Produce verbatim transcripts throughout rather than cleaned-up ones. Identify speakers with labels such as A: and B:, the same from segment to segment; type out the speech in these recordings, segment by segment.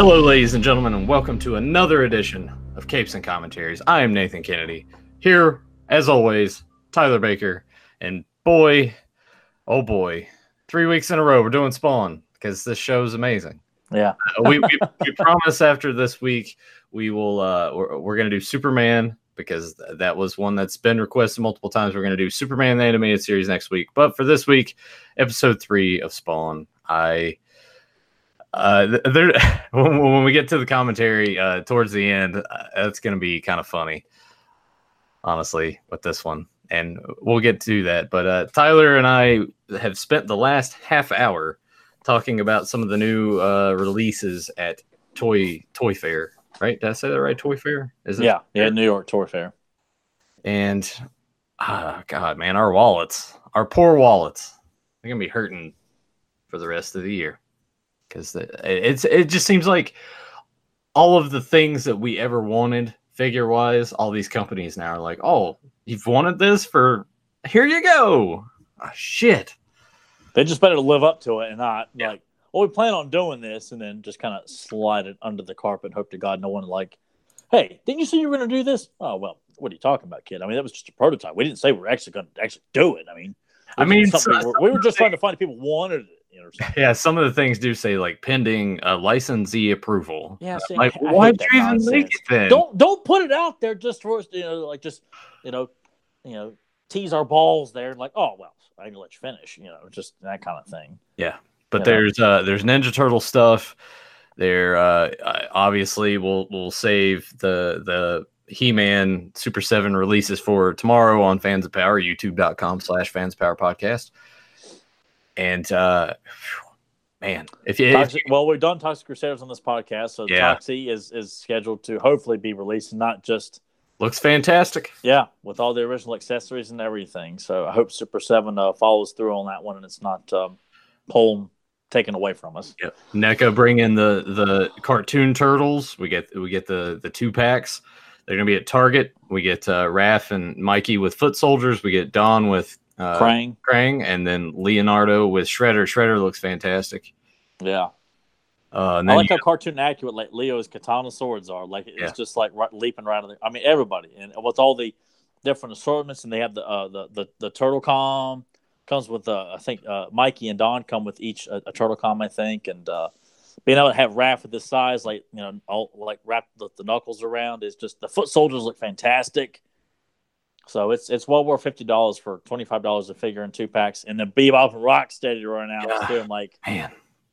A: Hello, ladies and gentlemen, and welcome to another edition of Capes and Commentaries. I am Nathan Kennedy. Here, as always, Tyler Baker. And boy, oh boy, three weeks in a row we're doing Spawn because this show is amazing.
B: Yeah.
A: uh, we, we we promise after this week we will uh, we're, we're going to do Superman because th- that was one that's been requested multiple times. We're going to do Superman the animated series next week, but for this week, episode three of Spawn, I. Uh, there when, when we get to the commentary uh, towards the end, uh, that's going to be kind of funny, honestly, with this one, and we'll get to that. But uh, Tyler and I have spent the last half hour talking about some of the new uh, releases at Toy Toy Fair. Right? Did I say that right? Toy Fair? Is it?
B: Yeah, yeah, New York Toy Fair.
A: And ah, God, man, our wallets, our poor wallets, they're gonna be hurting for the rest of the year. Because it's it just seems like all of the things that we ever wanted figure wise, all these companies now are like, oh, you've wanted this for here you go. Oh, shit.
B: They just better live up to it and not
A: yeah.
B: like, well, we plan on doing this and then just kind of slide it under the carpet and hope to God no one like, hey, didn't you say you were going to do this? Oh, well, what are you talking about, kid? I mean, that was just a prototype. We didn't say we were actually going to actually do it. I mean,
A: I mean, so,
B: we, were, we were just trying to find if people wanted it. You know,
A: yeah, some of the things do say like pending uh, licensee approval.
B: Yeah, see,
A: like
B: I, I
A: why did you even
B: nonsense.
A: make it then?
B: Don't don't put it out there just for us, you know, like just you know, you know, tease our balls there and like, oh well, I can let you finish, you know, just that kind of thing.
A: Yeah, but
B: you
A: there's know? uh there's Ninja Turtle stuff. There uh obviously we'll we'll save the the He-Man Super seven releases for tomorrow on Fans of Power, youtube.com slash fans of power podcast. And uh man, if you,
B: Toxic,
A: if you
B: well, we've done Toxic Crusaders on this podcast, so
A: yeah.
B: Toxie is is scheduled to hopefully be released, and not just
A: looks fantastic.
B: Yeah, with all the original accessories and everything. So I hope Super seven uh, follows through on that one, and it's not um, pulled taken away from us.
A: Yeah, NECA bring in the the cartoon turtles. We get we get the the two packs. They're gonna be at Target. We get uh, Raph and Mikey with foot soldiers. We get Don with uh,
B: Krang,
A: Krang, and then Leonardo with Shredder. Shredder looks fantastic.
B: Yeah,
A: uh, and
B: I
A: then
B: like how
A: you,
B: cartoon accurate like Leo's katana swords are. Like it's
A: yeah.
B: just like right, leaping right on there. I mean, everybody, and with all the different assortments, and they have the uh, the the the turtle com comes with uh, I think uh, Mikey and Don come with each a, a turtle com, I think, and uh, being able to have Raph at this size, like you know, all, like wrap the, the knuckles around is just the foot soldiers look fantastic. So it's it's well worth fifty dollars for twenty five dollars a figure and two packs, and then Bebop and Rocksteady right now
A: yeah.
B: doing like
A: man,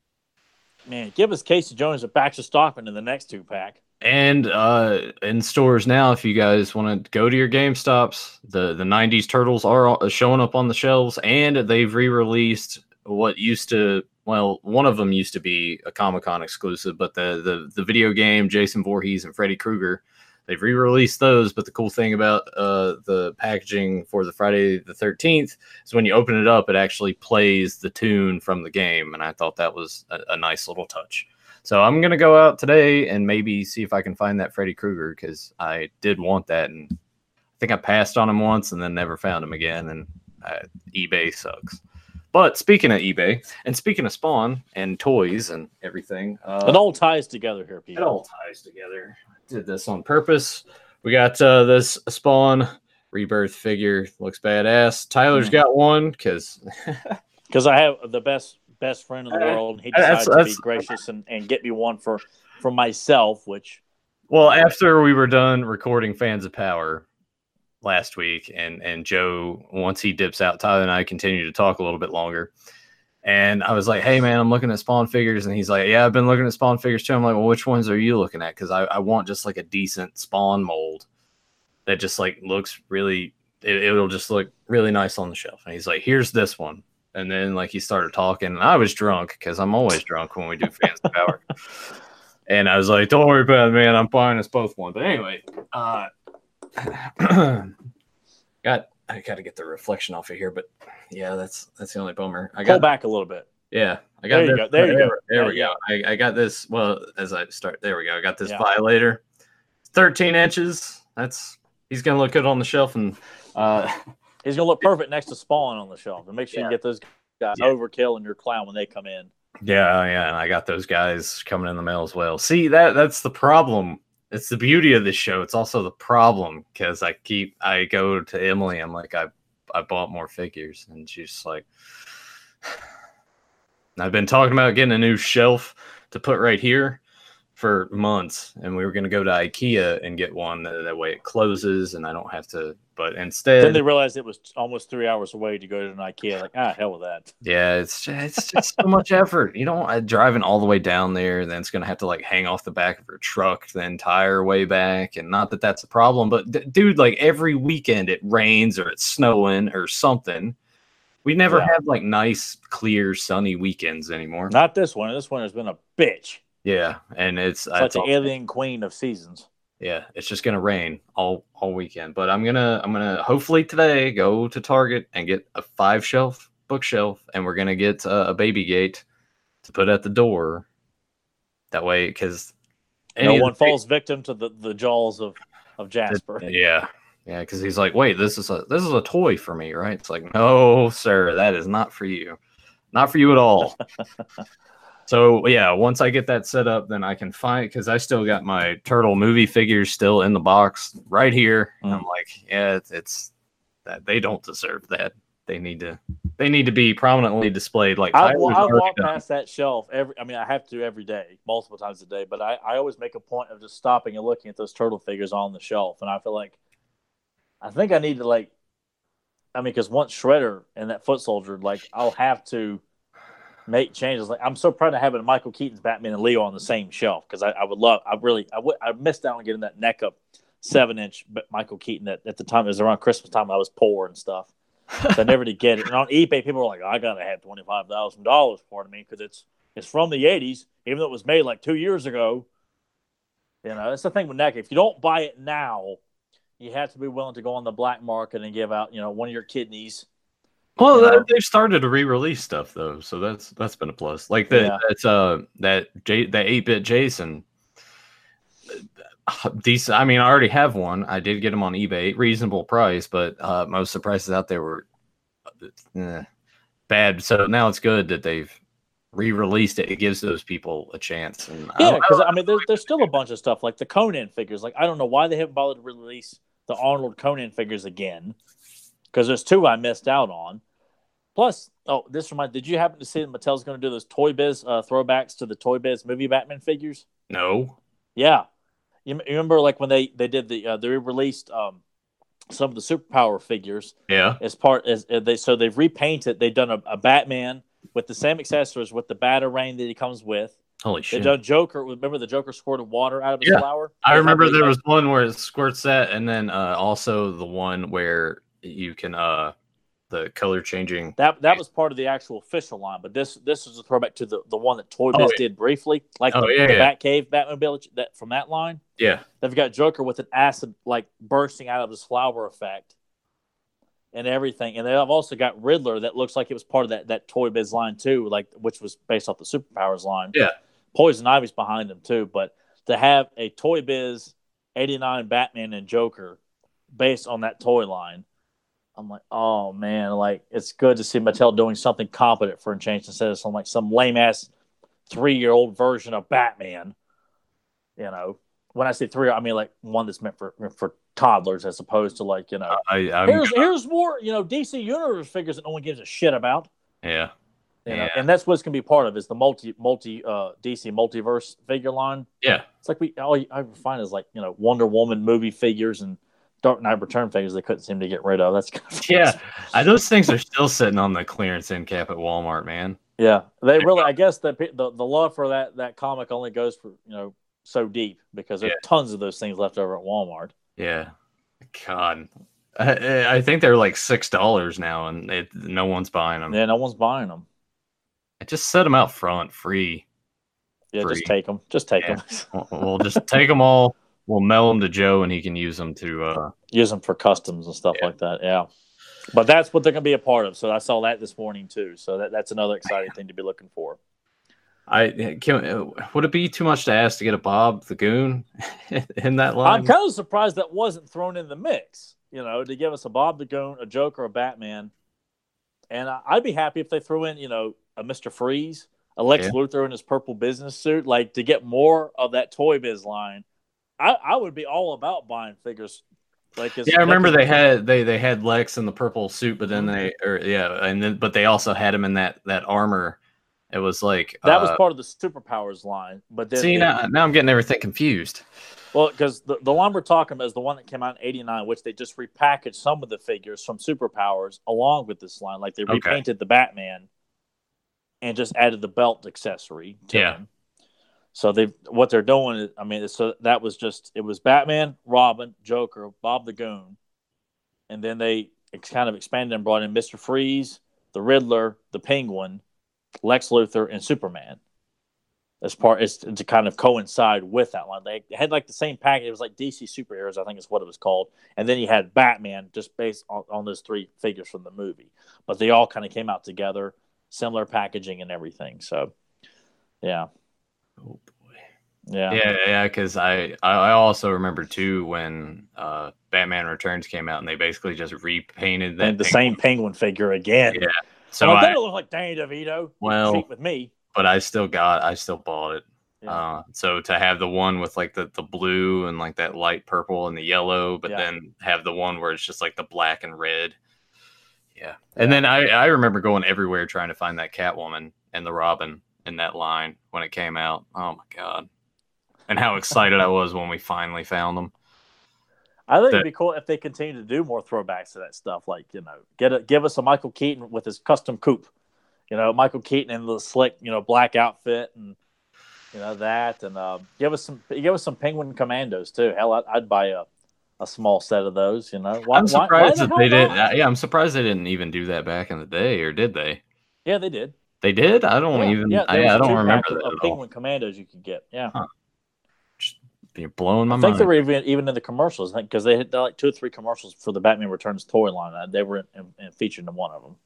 B: man, give us Casey Jones and Baxter Stockman in the next two pack.
A: And uh, in stores now, if you guys want to go to your GameStops, the the nineties Turtles are showing up on the shelves, and they've re-released what used to. Well, one of them used to be a Comic-Con exclusive, but the, the, the video game, Jason Voorhees and Freddy Krueger, they've re-released those. But the cool thing about uh, the packaging for the Friday the thirteenth is when you open it up, it actually plays the tune from the game. And I thought that was a, a nice little touch. So I'm going to go out today and maybe see if I can find that Freddy Krueger because I did want that. And I think I passed on him once and then never found him again. And uh, eBay sucks. But speaking of eBay, and speaking of Spawn and toys and everything. Uh,
B: it all ties together here, people.
A: It all ties together. I did this on purpose. We got uh, this Spawn Rebirth figure. Looks badass. Tyler's mm. got one because...
B: Because I have the best best friend in the world, and he decided that's, to that's, be gracious and, and get me one for, for myself, which...
A: Well, after we were done recording Fans of Power last week, and and Joe, once he dips out, Tyler and I continue to talk a little bit longer. And I was like, hey, man, I'm looking at Spawn figures. And he's like, yeah, I've been looking at Spawn figures too. I'm like, well, which ones are you looking at? Because I, I want just like a decent Spawn mold that just like looks really, it, it'll just look really nice on the shelf. And he's like, here's this one. And then like he started talking, and I was drunk because I'm always drunk when we do Fans of Power. And I was like, don't worry about it, man. I'm buying us both one. But anyway, uh, got I got to get the reflection off of here, but yeah, that's that's the only bummer. I got
B: pull back a little bit.
A: Yeah, I got
B: there. You
A: this,
B: go. There you
A: there,
B: go.
A: There
B: yeah,
A: we
B: yeah.
A: go. I, I got this. Well, as I start, there we go. I got this
B: yeah.
A: Violator, thirteen inches. That's he's gonna look good on the shelf, and uh,
B: he's gonna look perfect next to Spawn on the shelf. And make sure
A: yeah.
B: you get those guys
A: yeah.
B: overkill in your clown when they come in.
A: Yeah, yeah, and I got those guys coming in the mail as well. See, that that's the problem. It's the beauty of this show. It's also the problem because I keep I go to Emily. I'm like, I I bought more figures, and she's like, I've been talking about getting a new shelf to put right here for months, and we were going to go to IKEA and get one that, that way it closes, and I don't have to. But instead,
B: Then they realized it was almost three hours away to go to an IKEA. Like, ah, hell with that.
A: yeah, it's just, it's just so much effort. You know, I driving all the way down there, then it's gonna have to like hang off the back of her truck the entire way back. And not that that's a problem, but d- dude, like every weekend it rains or it's snowing or something. We never
B: Yeah.
A: have like nice, clear, sunny weekends anymore.
B: Not this one. This one has been a bitch.
A: Yeah, and it's,
B: It's like the alien queen of seasons.
A: Yeah, it's just gonna rain all all weekend. But I'm gonna I'm gonna hopefully today go to Target and get a five shelf bookshelf, and we're gonna get a, a baby gate to put at the door. That way, because
B: no one falls victim to the, the jaws of, of Jasper.
A: Yeah, yeah, because he's like, wait, this is a this is a toy for me, right? It's like, no, sir, that is not for you, not for you at all. So, yeah, once I get that set up, then I can find, because I still got my Turtle movie figures still in the box right here. Mm. I'm like, yeah, it's, it's that they don't deserve that. They need to they need to be prominently displayed. Like
B: I, well, I walk past that shelf every. I mean, I have to every day, multiple times a day. But I, I always make a point of just stopping and looking at those Turtle figures on the shelf, and I feel like I think I need to like. I mean, because once Shredder and that Foot Soldier, like, I'll have to make changes. Like, I'm so proud of having Michael Keaton's Batman and Leo on the same shelf, because I, I would love. I really. I would. I missed out on getting that neck up seven inch Michael Keaton that at the time it was around Christmas time. I was poor and stuff. So I never did get it. And on eBay, people were like, oh, I gotta have twenty five thousand dollars for it. I mean, because it's it's from the eighties, even though it was made like two years ago. You know, that's the thing with N E C A. If you don't buy it now, you have to be willing to go on the black market and give out, you know, one of your kidneys.
A: Well, you know? They've started to re-release stuff though, so that's that's been a plus. Like the yeah. that's uh that J that eight bit Jason. Decent. I mean, I already have one. I did get them on eBay, reasonable price, but uh, most of the prices out there were eh, bad. So now it's good that they've re-released it. It gives those people a chance. And
B: yeah, because I, I mean, there's there's still a bunch of stuff like the Conan figures. Like, I don't know why they haven't bothered to release the Arnold Conan figures again, because there's two I missed out on. Plus, oh, this reminds. Did you happen to see that Mattel's going to do those Toy Biz uh, throwbacks to the Toy Biz movie Batman figures?
A: No.
B: Yeah. You remember, like when they, they did the uh, they released um, some of the superpower figures.
A: Yeah.
B: As part as uh, they so they've repainted. They've done a, a Batman with the same accessories with the Batarang that he comes with.
A: Holy shit!
B: They've done Joker. Remember the Joker squirted water out of his
A: yeah.
B: flower?
A: I remember there was one where it squirts that, and then uh, also the one where you can uh the color changing.
B: That that was part of the actual official line, but this this is a throwback to the, the one that Toy Biz oh, yeah. did briefly, like
A: oh,
B: the,
A: yeah,
B: the
A: yeah.
B: Batcave Batmobile that from that line.
A: Yeah,
B: they've got Joker with an acid like bursting out of his flower effect and everything, and they've also got Riddler that looks like it was part of that that Toy Biz line too, like which was based off the Superpowers line.
A: Yeah,
B: Poison Ivy's behind them too, but to have a Toy Biz eighty-nine Batman and Joker based on that toy line. I'm like, oh man, like it's good to see Mattel doing something competent for a change instead of some like some lame ass three year old version of Batman. You know, when I say three, I mean like one that's meant for for toddlers as opposed to like you know,
A: I, I'm
B: here's
A: gonna...
B: here's more you know D C Universe figures that no one gives a shit about.
A: Yeah,
B: you
A: yeah.
B: know, and that's what's gonna be part of is the multi multi uh, D C multiverse figure line.
A: Yeah,
B: it's like we all I find is like you know Wonder Woman movie figures and Dark Knight Return figures they couldn't seem to get rid of. That's kind of
A: yeah. I, those things are still sitting on the clearance end cap at Walmart, man.
B: Yeah, they really. I guess the the, the love for that, that comic only goes for you know so deep because there's yeah. tons of those things left over at Walmart.
A: Yeah, God, I, I think they're like six dollars now, and it, no one's buying them.
B: Yeah, no one's buying them.
A: I just set them out front, free.
B: Yeah,
A: free.
B: just take them. Just take yeah.
A: them. we'll, we'll just take them all. We'll mail them to Joe, and he can use them to uh...
B: use them for customs and stuff
A: yeah.
B: like that. Yeah, but that's what they're going to be a part of. So I saw that this morning too. So that, that's another exciting thing to be looking for.
A: I can. Would it be too much to ask to get a Bob the Goon in that line?
B: I'm kind of surprised that wasn't thrown in the mix. You know, to give us a Bob the Goon, a Joker, a Batman, and I'd be happy if they threw in, you know, a Mister Freeze. a Lex
A: Yeah.
B: Luthor in his purple business suit. Like, to get more of that Toy Biz line, I, I would be all about buying figures. Like,
A: Yeah, I remember they had they they had Lex in the purple suit, but then mm-hmm. they or yeah, and then but they also had him in that that armor. It was like
B: that
A: uh,
B: was part of the Superpowers line. But then
A: see
B: they,
A: now, now I'm getting everything confused.
B: Well, because the, the one we're talking about is the one that came out in eighty-nine, which they just repackaged some of the figures from Superpowers along with this line. Like, they
A: okay.
B: repainted the Batman and just added the belt accessory to
A: yeah.
B: him. So they what they're doing is, I mean, so that was just, it was Batman, Robin, Joker, Bob the Goon. And then they kind of expanded and brought in Mister Freeze, the Riddler, the Penguin, Lex Luthor, and Superman. As part is to kind of coincide with that line. They had like the same package. It was like D C Superheroes, I think is what it was called. And then you had Batman just based on, on those three figures from the movie. But they all kind of came out together, similar packaging and everything. So, yeah.
A: Oh boy.
B: Yeah.
A: Yeah, yeah, because I, I also remember too when uh, Batman Returns came out and they basically just repainted that
B: and the
A: penguin.
B: same penguin figure again.
A: Yeah. So
B: well,
A: I
B: that looked like Danny DeVito.
A: Well,
B: cheat with me.
A: But I still got, I still bought it.
B: Yeah.
A: Uh, so to have the one with like the, the blue and like that light purple and the yellow, but
B: yeah.
A: then have the one where it's just like the black and red. Yeah. And then I, I remember going everywhere trying to find that Catwoman and the Robin in that line when it came out. Oh my God. And how excited I was when we finally found them.
B: I think the, it'd be cool if they continue to do more throwbacks to that stuff. Like, you know, get a, give us a Michael Keaton with his custom coupe. You know, Michael Keaton in the slick, you know, black outfit and, you know, that. And uh, give us some give us some Penguin Commandos, too. Hell, I'd, I'd buy a, a small set of those, you know. Why,
A: I'm surprised
B: why, why
A: that they did.
B: not?
A: Yeah, I'm surprised they didn't even do that back in the day, or did they?
B: Yeah, they did.
A: They did? I don't
B: yeah,
A: even.
B: Yeah,
A: I, I don't remember that
B: of
A: at
B: Penguin
A: all.
B: Commandos you could get. Yeah.
A: Huh. Just, you're blowing my
B: I think
A: mind.
B: they were even, even in the commercials because they had like two or three commercials for the Batman Returns toy line. They were in, in, in featured in one of them.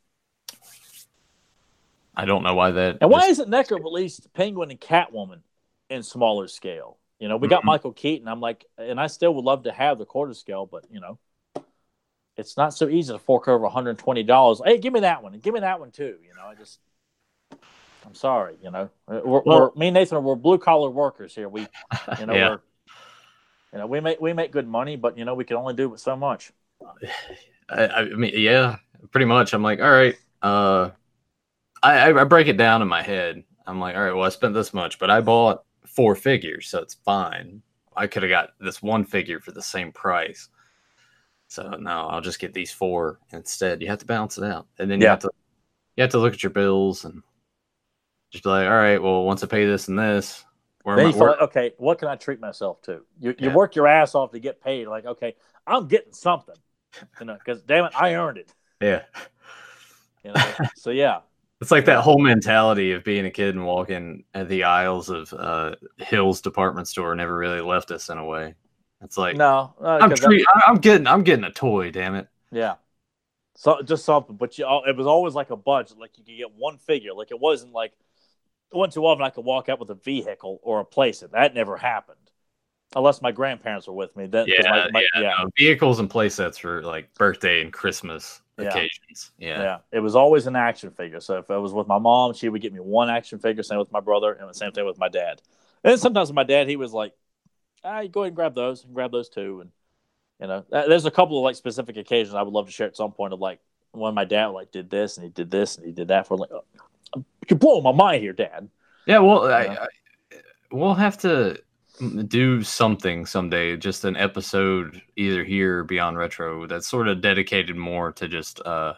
A: I don't know why that.
B: And why
A: just...
B: isn't Necker released Penguin and Catwoman in smaller scale? You know, we got mm-hmm. Michael Keaton. I'm like, and I still would love to have the quarter scale, but you know, it's not so easy to fork over one hundred twenty dollars. Hey, give me that one, and give me that one too. You know, I just, I'm sorry. You know, we're, well, we're me and Nathan, we're blue collar workers here. We, you know,
A: yeah.
B: we're, you know, we make we make good money, but you know, we can only do so much.
A: I, I mean, yeah, pretty much. I'm like, all right, uh. I, I break it down in my head. I'm like, all right, well, I spent this much, but I bought four figures, so it's fine. I could have got this one figure for the same price. So no, I'll just get these four instead. You have to balance it out. And then you
B: yeah.
A: have to you have to look at your bills and just be like, all right, well, once I pay this and this, where
B: then
A: am
B: you
A: I,
B: feel
A: where,
B: like, okay, what can I treat myself to? You you
A: yeah.
B: work your ass off to get paid. Like, okay, I'm getting something. You know, because damn it, I earned it.
A: Yeah.
B: You know, so yeah.
A: It's like that whole mentality of being a kid and walking at the aisles of uh, Hill's department store never really left us in a way. It's like
B: no, uh,
A: I'm treat, I'm getting I'm getting a toy, damn it.
B: Yeah, so just something, but you, it was always like a budget. Like you could get one figure. Like it wasn't like it wasn't too often I could walk out with a vehicle or a playset. That never happened, unless my grandparents were with me. Then
A: yeah,
B: my, my,
A: yeah,
B: yeah.
A: No, vehicles and playsets for like birthday and Christmas.
B: Yeah.
A: Occasions. Yeah.
B: Yeah. It was always an action figure. So if I was with my mom, she would get me one action figure, same with my brother, and the same thing with my dad. And sometimes with my dad, he was like, ah, you go ahead and grab those and grab those too. And, you know, there's a couple of like specific occasions I would love to share at some point of like when my dad like did this and he did this and he did that for like, oh, you're blowing my mind here, Dad.
A: Yeah. Well, I, I, we'll have to do something someday, just an episode either here or Beyond Retro that's sort of dedicated more to just uh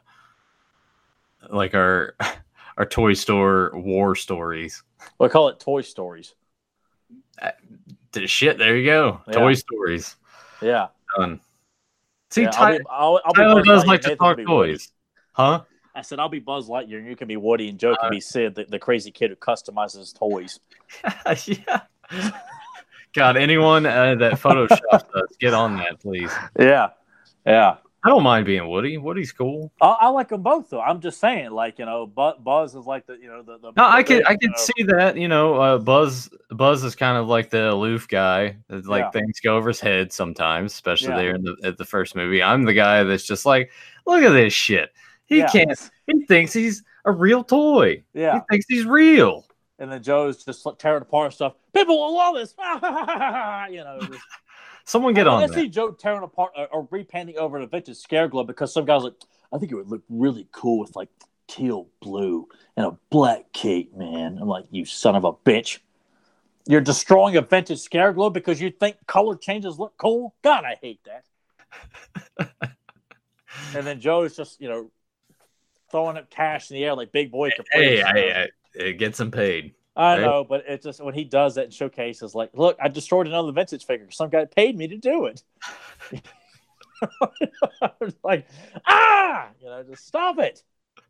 A: like our our toy store war stories.
B: We call it Toy Stories.
A: Uh, shit, there you go. Yeah. Toy Stories.
B: Yeah.
A: Done. See,
B: yeah,
A: Ty-
B: I'll be, I'll, I'll
A: Tyler
B: be
A: does
B: Lightyear,
A: like to
B: Nathan
A: talk
B: toys.
A: Woody. Huh?
B: I said I'll be Buzz Lightyear and you can be Woody and Joe can
A: uh,
B: be Sid, the, the crazy kid who customizes toys.
A: Yeah. God, anyone uh, that Photoshops us, get on that, please.
B: Yeah, yeah.
A: I don't mind being Woody. Woody's cool.
B: I, I like them both, though. I'm just saying, like you know, Buzz is like the you know the. the
A: no, I
B: the,
A: could I could
B: know.
A: see that. You know, uh, Buzz Buzz is kind of like the aloof guy. Like
B: Yeah.
A: things go over his head sometimes, especially
B: Yeah.
A: there in the at the first movie. I'm the guy that's just like, look at this shit. He
B: Yeah.
A: can't. He thinks he's a real toy.
B: Yeah.
A: He thinks he's real.
B: and then Joe's just like, tearing apart stuff. People will love this, you know. Just,
A: Someone get
B: I,
A: on
B: I
A: that.
B: see Joe tearing apart or, or repainting over a vintage Scare Glove because some guys like, I think it would look really cool with like teal blue and a black cape, man. I'm like, you son of a bitch. You're destroying a vintage Scare Glove because you think color changes look cool? God, I hate that. And then Joe's just, you know, throwing up cash in the air like big boy caprice.
A: Hey,
B: you know?
A: I, I, it gets him paid.
B: I
A: right?
B: know, but it's just when he does that in showcases, like, look, I destroyed another vintage figure. Some guy paid me to do it. Like, ah, you know, just stop it.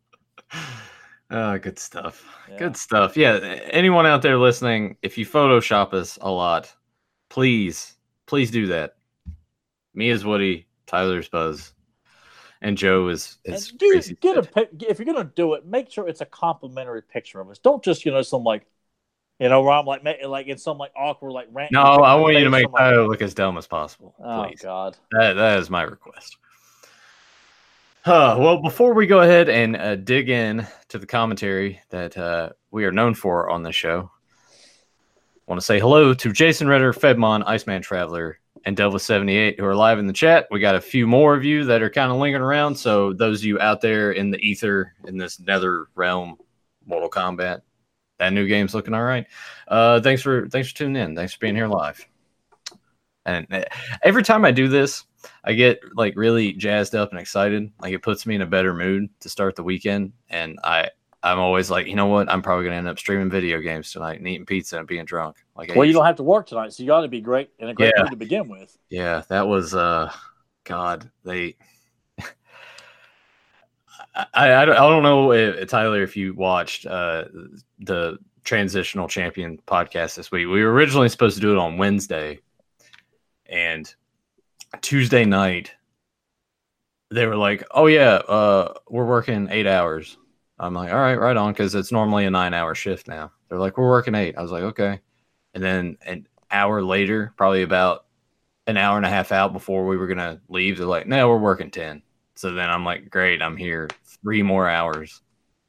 A: Oh, good stuff.
B: Yeah.
A: Good stuff. Yeah, anyone out there listening, if you Photoshop us a lot, please, please do that. Me is Woody, Tyler's Buzz, and Joe is is
B: And do
A: crazy.
B: get a pic- if you're gonna do it, make sure it's a complimentary picture of us. Don't just you know some like, you know, where I'm like like in some like awkward like rant.
A: No, I want you to make
B: like,
A: Tyler look as dumb as possible.
B: oh
A: Please.
B: God,
A: that that is my request. Uh, well, before we go ahead and uh, dig in to the commentary that uh, we are known for on this show, I want to say hello to Jason Ritter, Fedmon, Iceman Traveler, and Devil seventy-eight who are live in the chat. We got a few more of you that are kind of lingering around. So those of you out there in the ether in this nether realm, Mortal Kombat, that new game's looking all right. Uh, thanks for thanks for tuning in. Thanks for being here live. And uh, every time I do this, I get like really jazzed up and excited. Like it puts me in a better mood to start the weekend. And I, I'm always like, you know what? I'm probably gonna end up streaming video games tonight and eating pizza and being drunk. Like,
B: well, you don't have to work tonight, so you got to be great in a great
A: Yeah.
B: mood to begin with.
A: Yeah, that was uh, God. They, I, I, I don't know, if, Tyler, if you watched uh the Transitional Champion podcast this week. We were originally supposed to do it on Wednesday, and Tuesday night, they were like, "Oh yeah, uh, we're working eight hours." I'm like, "All right, right on," because it's normally a nine-hour shift now. They're like, "We're working eight." I was like, "Okay," and then an hour later, probably about an hour and a half out before we were gonna leave, they're like, "No, we're working ten." So then I'm like, "Great, I'm here three more hours."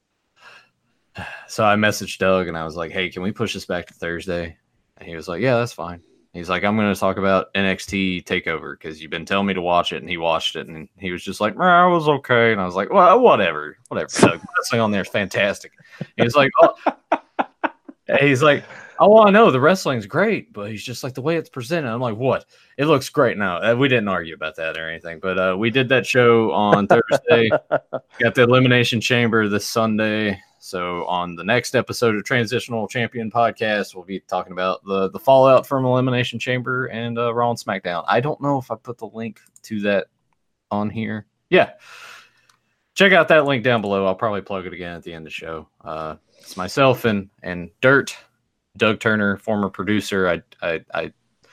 A: So I messaged Doug and I was like, "Hey, can we push this back to Thursday?" And he was like, "Yeah, that's fine." He's like, "I'm going to talk about N X T TakeOver because you've been telling me to watch it," and he watched it, and he was just like, "I was okay," and I was like, "Well, whatever, whatever." Doug, wrestling on there is fantastic. He was like, "Oh," he's like, "Oh, I know the wrestling's great, but he's just like the way it's presented." I'm like, "What? It looks great." Now we didn't argue about that or anything, but uh, we did that show on Thursday. Got the Elimination Chamber this Sunday. So on the next episode of Transitional Champion Podcast, we'll be talking about the, the fallout from Elimination Chamber and uh, Raw and SmackDown. I don't know if I put the link to that on here. Yeah. Check out that link down below. I'll probably plug it again at the end of the show. Uh, it's myself and, and Dirt, Doug Turner, former producer. I, I, I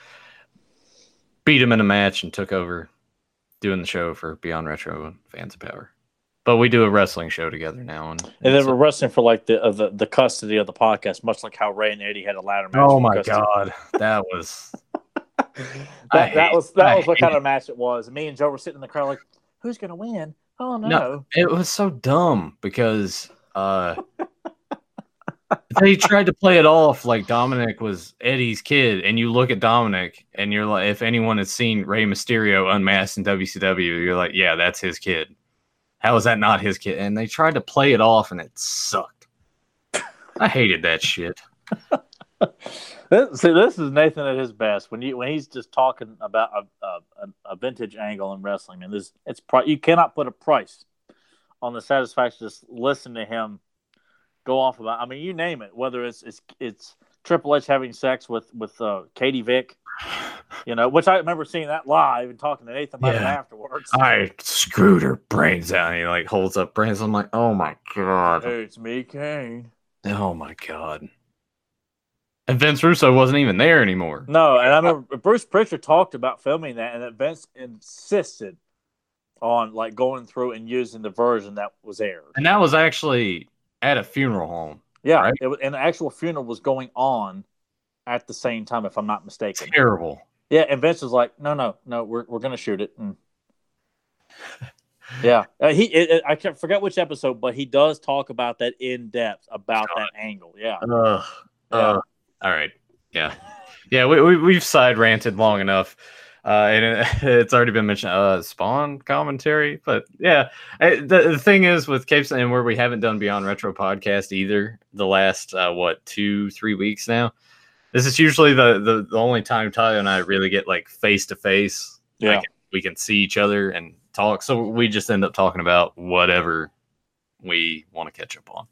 A: beat him in a match and took over doing the show for Beyond Retro and Fans of Power. But we do a wrestling show together now, and,
B: And,
A: and
B: then
A: so,
B: we're wrestling for like the, uh, the the custody of the podcast, much like how Ray and Eddie had a ladder match.
A: oh
B: for
A: my
B: custody.
A: God, that was
B: that, that was that
A: I
B: was what kind
A: it.
B: of match it was. And me and Joe were sitting in the crowd like, who's gonna win? Oh no.
A: no, it was so dumb because uh, they tried to play it off like Dominic was Eddie's kid, and you look at Dominic, and you're like, if anyone has seen Rey Mysterio unmasked in W C W, you're like, yeah, that's his kid. How is that not his kid? And they tried to play it off, and it sucked. I hated that shit.
B: This, see, this is Nathan at his best when you when he's just talking about a a, a vintage angle in wrestling. And this it's you cannot put a price on the satisfaction just listen to him go off about. I mean, you name it. Whether it's it's it's Triple H having sex with with uh, Katie Vick. You know, which I remember seeing that live and talking to Nathan about
A: yeah.
B: it afterwards.
A: I screwed her brains out. And he like holds up brains. I'm like, oh my God.
B: Hey, it's me, Kane.
A: Oh my God. And Vince Russo wasn't even there anymore.
B: No, and I remember Bruce Pritchard talked about filming that, and that Vince insisted on like going through and using the version that was aired.
A: And that was actually at a funeral home.
B: Yeah,
A: right?
B: it was, and the actual funeral was going on at the same time, if I'm not mistaken.
A: Terrible.
B: Yeah, and Vince was like, "No, no, no, we're we're gonna shoot it." And... Yeah, uh, he. It, it, I can't forget which episode, but he does talk about that in depth about God. that angle. Yeah.
A: Uh,
B: yeah.
A: Uh, all right. Yeah. Yeah. We, we we've side ranted long enough, uh, and it, it's already been mentioned. Uh, Spawn commentary, but yeah. I, the, the thing is with Capes and where we haven't done Beyond Retro podcast either. The last uh, what two three weeks now. This is usually the, the the only time Tyler and I really get like face to face.
B: Yeah.
A: Like, we can see each other and talk. So we just end up talking about whatever we want to catch up on.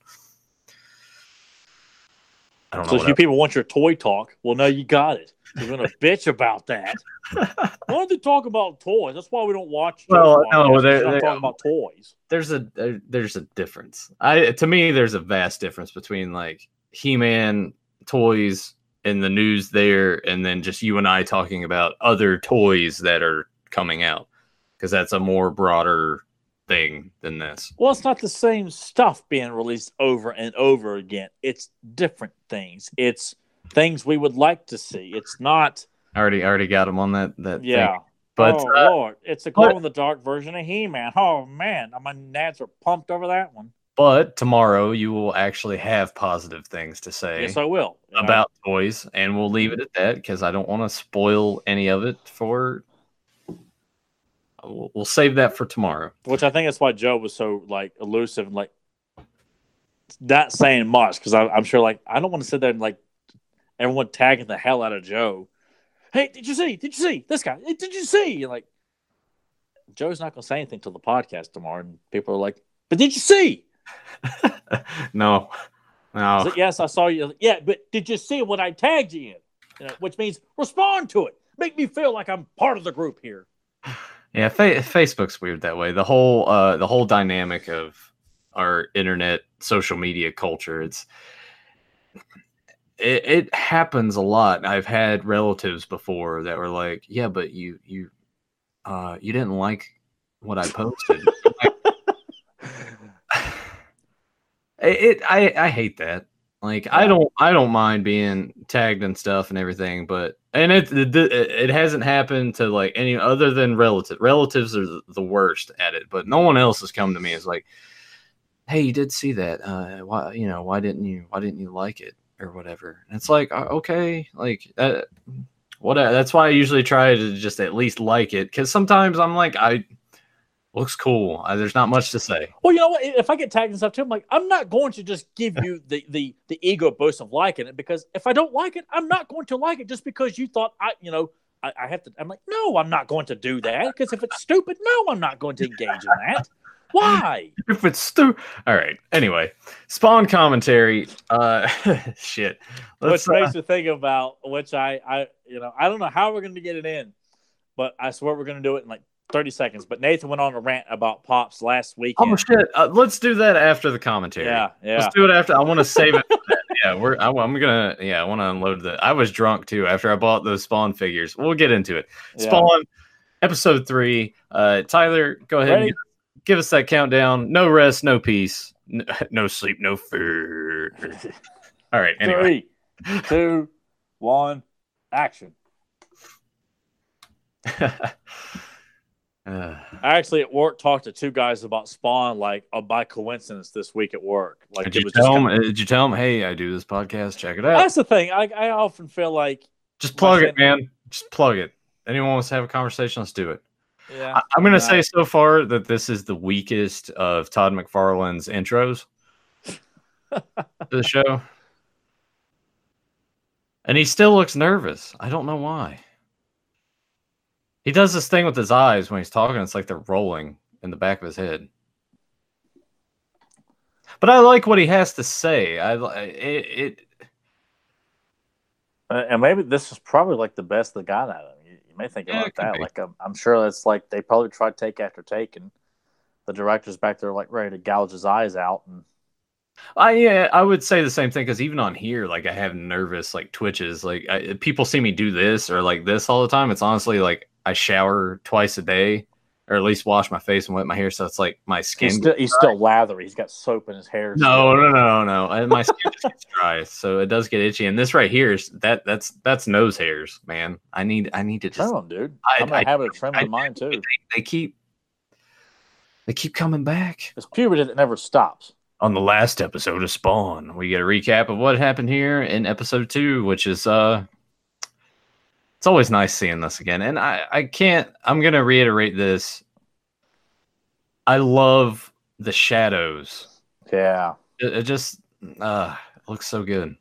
A: I don't
B: so
A: know
B: if you people want your toy talk, well, no, you got it. You're going to bitch about that. Why don't they talk about toys? That's why we don't watch.
A: Well, no,
B: they're
A: not
B: talking about toys.
A: There's a there, there's a difference. I to me, there's a vast difference between like He-Man toys in the news there, and then just you and I talking about other toys that are coming out, because that's a more broader thing than this.
B: Well, it's not the same stuff being released over and over again. It's different things. It's things we would like to see. It's not.
A: I already I already got him on that that.
B: Yeah.
A: Thing. But
B: oh
A: uh,
B: Lord, it's a glow in the dark version of He-Man. Oh man, my nads are pumped over that one.
A: But tomorrow you will actually have positive things to say.
B: Yes, I will.
A: About I... toys, and we'll leave it at that because I don't want to spoil any of it for. We'll, we'll save that for tomorrow.
B: Which I think that's why Joe was so like elusive and like not saying much, because I'm sure like I don't want to sit there and like everyone tagging the hell out of Joe. Hey, did you see? Did you see this guy? Hey, did you see? And like Joe's not going to say anything till the podcast tomorrow, and people are like, "But did you see?"
A: no, no.
B: Like, yes, I saw you. Yeah, but did you see what I tagged you in? You know, which means respond to it. Make me feel like I'm part of the group here.
A: Yeah, fa- Facebook's weird that way. The whole uh, the whole dynamic of our internet social media culture. It's it, it happens a lot. I've had relatives before that were like, "Yeah, but you you uh, you didn't like what I posted." It, I, I hate that. Like, I don't, I don't mind being tagged and stuff and everything, but, and it, it, it hasn't happened to like any other than relative. Relatives are the worst at it, but no one else has come to me as like, "Hey, you did see that? Uh, why, you know, why didn't you, why didn't you like it or whatever?" And it's like, okay, like, uh, what? That's why I usually try to just at least like it, because sometimes I'm like, I. Looks cool. Uh, there's not much to say.
B: Well, you know what? If I get tagged and stuff too, I'm like, I'm not going to just give you the the the ego boost of liking it, because if I don't like it, I'm not going to like it just because you thought I, you know, I, I have to. I'm like, no, I'm not going to do that, because if it's stupid, no, I'm not going to engage in that. Why?
A: If it's stupid. All right. Anyway, Spawn commentary. Uh, shit.
B: Let's, which makes uh, me think about which I, I, you know, I don't know how we're going to get it in, but I swear we're going to do it in like thirty seconds. But Nathan went on a rant about Pops last weekend.
A: Oh shit! Uh, let's do that after the commentary.
B: Yeah, yeah.
A: Let's do it after. I want to save it. For that. Yeah, we're. I, I'm gonna. Yeah, I want to unload the. I was drunk too after I bought those Spawn figures. We'll get into it.
B: Yeah.
A: Spawn, episode three. Uh, Tyler, go ahead. And give, give us that countdown. No rest, no peace, no, no sleep, no fear. All right. Anyway.
B: Three, two, one, action. Uh, I actually at work talked to two guys about Spawn, like uh, by coincidence this week at work. Like,
A: did you tell them? Did you tell them? Hey, I do this podcast. Check it out.
B: That's the thing. I I often feel like
A: just plug it, man. Just plug it. Anyone wants to have a conversation? Let's do it.
B: Yeah.
A: I, I'm going to say so far that this is the weakest of Todd McFarlane's intros to the show, and he still looks nervous. I don't know why. He does this thing with his eyes when he's talking. It's like they're rolling in the back of his head. But I like what he has to say. I it, it
B: uh, and maybe this is probably like the best they got out of him. You, you may think about yeah, that. Be. Like um, I'm sure that's like they probably tried take after take, and the director's back there like ready to gouge his eyes out. And
A: I yeah, I would say the same thing, because even on here, like I have nervous like twitches. Like I, people see me do this or like this all the time. It's honestly like I shower twice a day, or at least wash my face and wet my hair, so it's like my skin.
B: He's still, he's still lathery. He's got soap in his hair.
A: No, no, no, no, no. My skin just gets dry, so it does get itchy. And this right here is that that's that's nose hairs, man. I need I need to just
B: trim them, dude. I, I'm gonna have a trim of mine too.
A: They, they keep They keep coming back.
B: It's puberty that never stops.
A: On the last episode of Spawn, we get a recap of what happened here in episode two, which is uh it's always nice seeing this again. And I, I can't I'm gonna reiterate this. I love the shadows.
B: Yeah.
A: It, it just uh it looks so good.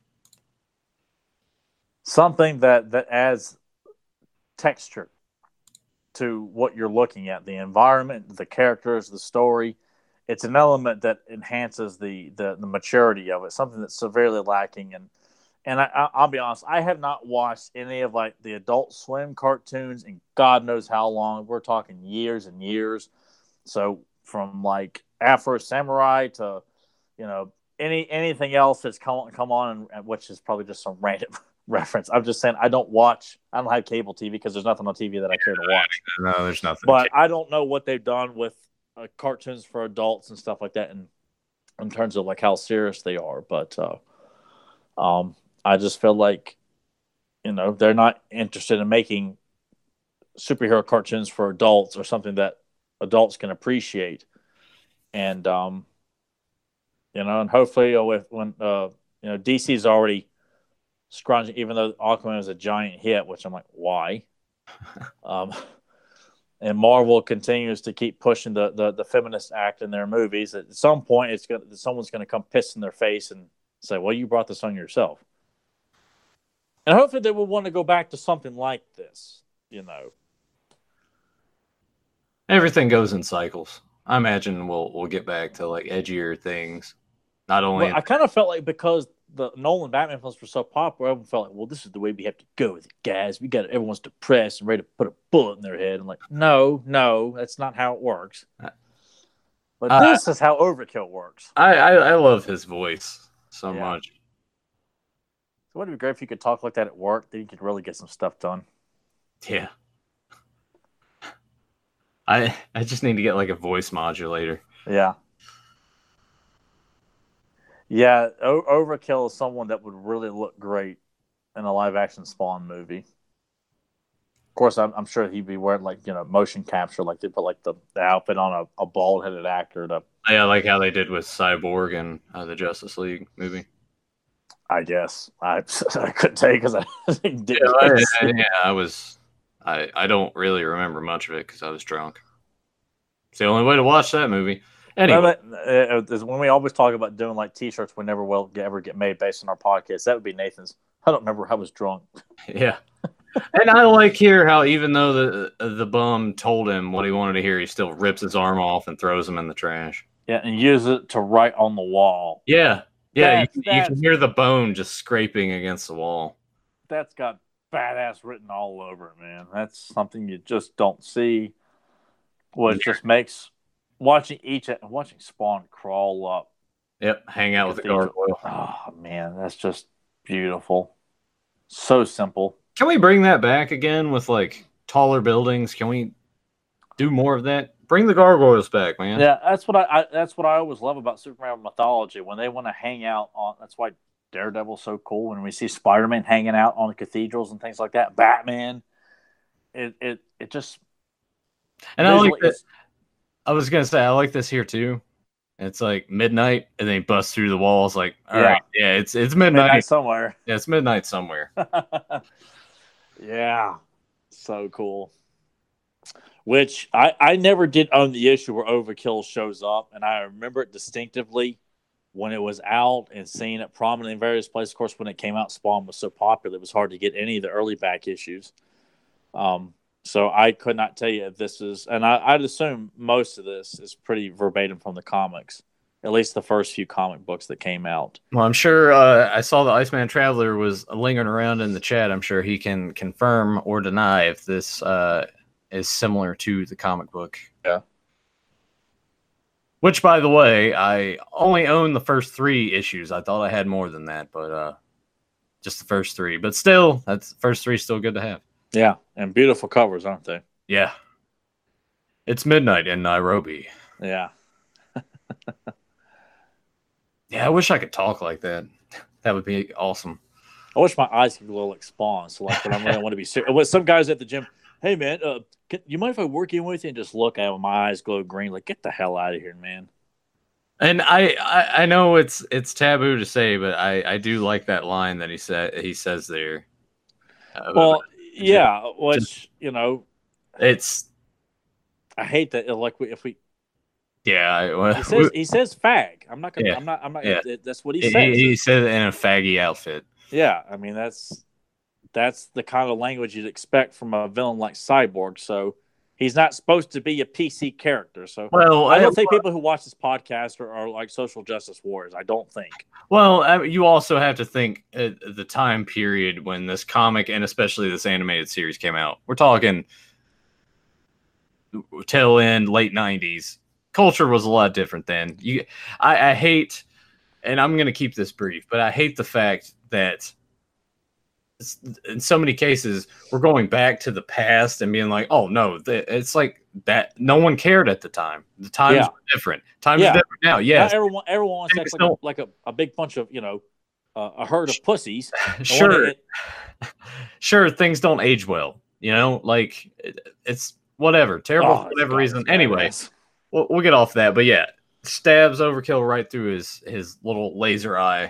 B: Something that, that adds texture to what you're looking at, the environment, the characters, the story. It's an element that enhances the, the, the maturity of it, something that's severely lacking. And and I, I'll be honest, I have not watched any of like the Adult Swim cartoons in God knows how long. We're talking years and years. So from like Afro Samurai to, you know, any anything else that's come, come on, and, which is probably just some random reference. I'm just saying I don't watch. I don't have cable T V because there's nothing on T V that I care to watch.
A: No, there's nothing.
B: But I don't know what they've done with uh, cartoons for adults and stuff like that, and in terms of like how serious they are. But uh, um, I just feel like, you know, they're not interested in making superhero cartoons for adults or something that adults can appreciate. And um, you know, and hopefully, uh, with when uh, you know, D C's already scrounging, even though Aquaman was a giant hit, which I'm like, why? um, and Marvel continues to keep pushing the, the the feminist act in their movies. At some point, it's gonna someone's gonna come piss in their face and say, "Well, you brought this on yourself." And hopefully, they will want to go back to something like this. You know,
A: everything goes in cycles. I imagine we'll we'll get back to like edgier things. Not only
B: well, I kind of felt like because the Nolan Batman films were so popular, everyone felt like, well, this is the way we have to go with it, guys. We got everyone's depressed and ready to put a bullet in their head. And like, no, no, that's not how it works. But uh, this is how Overkill works.
A: I, I, I love his voice so yeah. much.
B: So wouldn't it be great if you could talk like that at work? Then you could really get some stuff done.
A: Yeah. I I just need to get like a voice modulator.
B: Yeah. Yeah, o- Overkill is someone that would really look great in a live-action Spawn movie. Of course, I'm, I'm sure he'd be wearing, like, you know, motion capture, like they put, like, the, the outfit on a, a bald-headed actor. To...
A: Yeah, like how they did with Cyborg in uh, the Justice League movie.
B: I guess. I, I couldn't tell you because I didn't
A: yeah, I, I, yeah, I was... I, I don't really remember much of it because I was drunk. It's the only way to watch that movie. Anyway,
B: uh, when we always talk about doing like T-shirts, we never will ever get made based on our podcast. That would be Nathan's. I don't remember how I was drunk.
A: Yeah, and I like here how even though the the bum told him what he wanted to hear, he still rips his arm off and throws him in the trash.
B: Yeah, and use it to write on the wall.
A: Yeah, yeah, you, you can hear the bone just scraping against the wall.
B: That's got badass written all over it, man. That's something you just don't see. Well, it yeah. just makes. Watching each watching Spawn crawl up.
A: Yep, hang out with the gargoyle.
B: Oh man, that's just beautiful. So simple.
A: Can we bring that back again with like taller buildings? Can we do more of that? Bring the gargoyles back, man.
B: Yeah, that's what I, I that's what I always love about Superman mythology when they want to hang out on. That's why Daredevil's so cool. When we see Spider-Man hanging out on the cathedrals and things like that, Batman. It it it just.
A: And I like that. I was gonna say I like this here too. It's like midnight, and then he busts through the walls. Like, all yeah. right, yeah, it's it's midnight.
B: midnight somewhere.
A: Yeah, it's midnight somewhere.
B: Yeah, so cool. Which I I never did own the issue where Overkill shows up, and I remember it distinctively when it was out and seeing it prominently in various places. Of course, when it came out, Spawn was so popular, it was hard to get any of the early back issues. Um. So I could not tell you if this is, and I, I'd assume most of this is pretty verbatim from the comics, at least the first few comic books that came out.
A: Well, I'm sure uh, I saw the Iceman Traveler was lingering around in the chat. I'm sure he can confirm or deny if this uh, is similar to the comic book.
B: Yeah.
A: Which, by the way, I only own the first three issues. I thought I had more than that, but uh, just the first three. But still, that's first three still good to have.
B: Yeah, and beautiful covers, aren't they?
A: Yeah. It's midnight in Nairobi.
B: Yeah.
A: Yeah, I wish I could talk like that. That would be awesome.
B: I wish my eyes could go like Spawn. So, like, when I'm really want to be serious. With some guys at the gym, hey, man, uh, you mind if I work in with you and just look at him, my eyes glow green, like get the hell out of here, man.
A: And I, I, I know it's it's taboo to say, but I, I do like that line that he said he says there.
B: Uh, well,
A: just,
B: yeah, which
A: just,
B: you know,
A: it's.
B: I hate that. Like if we,
A: yeah, I, well,
B: he says he says fag. I'm not gonna.
A: Yeah,
B: I'm not. I'm not.
A: Yeah.
B: It, that's what he,
A: he
B: says.
A: He, he said it in a faggy outfit.
B: Yeah, I mean that's that's the kind of language you'd expect from a villain like Cyborg. So. He's not supposed to be a P C character. So
A: well,
B: I don't
A: I,
B: think people who watch this podcast are, are like social justice warriors. I don't think.
A: Well, I, you also have to think at the time period when this comic and especially this animated series came out. We're talking tail end, late nineties. Culture was a lot different then. You, I, I hate, and I'm going to keep this brief, but I hate the fact that in so many cases, we're going back to the past and being like, oh, no, it's like that. No one cared at the time. The times
B: yeah.
A: were different. Times
B: yeah.
A: are different now. Yes.
B: Not everyone, everyone wants to act like, a, like a, a big bunch of, you know, uh, a herd of pussies.
A: Sure. It, sure, things don't age well. You know, like it, it's whatever. Terrible
B: oh,
A: for whatever
B: God,
A: reason. Anyway, we'll, we'll get off that. But yeah, stabs Overkill right through his, his little laser eye.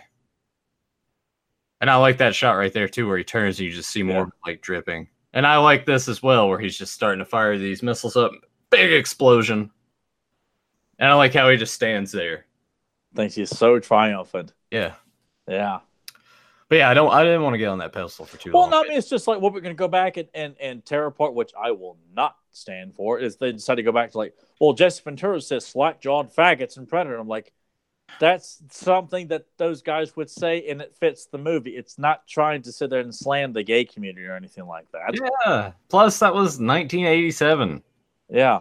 A: And I like that shot right there, too, where he turns and you just see more yeah. like dripping. And I like this as well, where he's just starting to fire these missiles up. Big explosion. And I like how he just stands there.
B: Thinks he's so triumphant.
A: Yeah.
B: Yeah.
A: But yeah, I don't I didn't want to get on that pedestal for too
B: well,
A: long.
B: Well, no, I mean, it's just like what we're going to go back and, and, and tear apart, which I will not stand for, is they decide to go back to like, well, Jesse Ventura says slack-jawed faggots in Predator. I'm like, that's something that those guys would say, and it fits the movie. It's not trying to sit there and slam the gay community or anything like that.
A: Yeah. Plus, that was nineteen eighty-seven.
B: Yeah.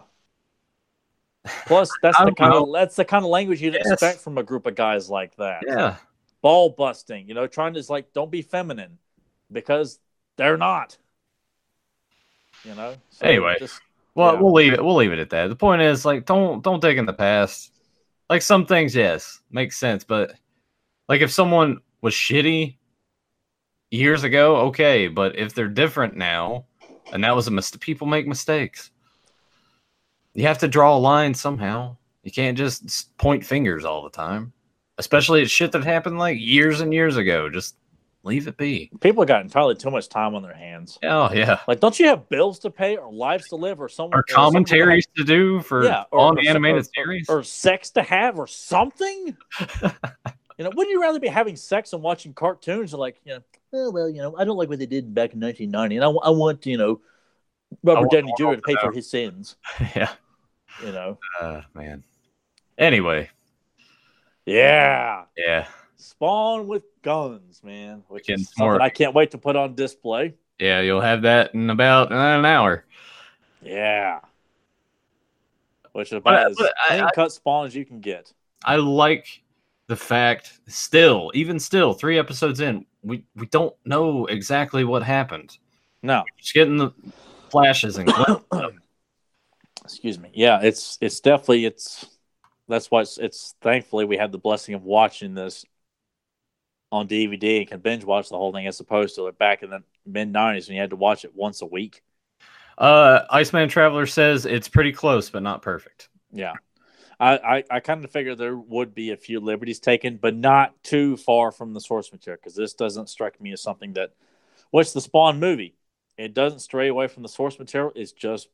B: Plus, that's the kind know. of that's the kind of language you'd yes. expect from a group of guys like that.
A: Yeah.
B: Ball busting, you know, trying to like, don't be feminine, because they're not. You know.
A: So anyway, just, well, yeah. we'll leave it. We'll leave it at that. The point is, like, don't don't dig in the past. Like, some things, yes, makes sense. But, like, if someone was shitty years ago, okay. But if they're different now, and that was a mistake, people make mistakes. You have to draw a line somehow. You can't just point fingers all the time. Especially at shit that happened, like, years and years ago. Just leave it be.
B: People got entirely too much time on their hands.
A: Oh, yeah.
B: Like, don't you have bills to pay or lives to live or someone
A: or commentaries or to do for
B: yeah, or,
A: on
B: or,
A: animated
B: or,
A: series
B: or, or sex to have or something? You know, wouldn't you rather be having sex and watching cartoons? Or like, you know, oh well, you know, I don't like what they did back in nineteen ninety, and I, I want you know Robert Downey Junior to pay for his sins.
A: Yeah,
B: you know,
A: uh, man. Anyway,
B: yeah,
A: yeah.
B: Spawn with guns, man. Which
A: Getting
B: is something I can't wait to put on display.
A: Yeah, you'll have that in about an hour.
B: Yeah. Which is about but, as clean-cut Spawn as you can get.
A: I like the fact, still, even still, three episodes in, we, we don't know exactly what happened.
B: No.
A: We're just getting the flashes and
B: Excuse me. Yeah, it's it's definitely, it's that's why it's, it's thankfully we had the blessing of watching this on D V D and can binge watch the whole thing as opposed to back in the mid nineties when you had to watch it once a week.
A: Uh, Iceman Traveler says it's pretty close, but not perfect.
B: Yeah. I, I, I kind of figured there would be a few liberties taken, but not too far from the source material, because this doesn't strike me as something that, what's the Spawn movie? It doesn't stray away from the source material. It's just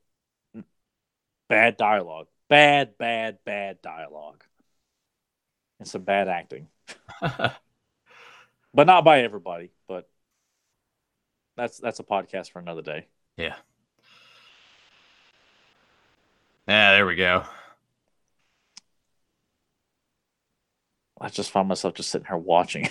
B: bad dialogue. Bad, bad, bad dialogue. And some bad acting. But not by everybody, but that's that's a podcast for another day.
A: Yeah. Yeah, there we go.
B: I just found myself just sitting here watching.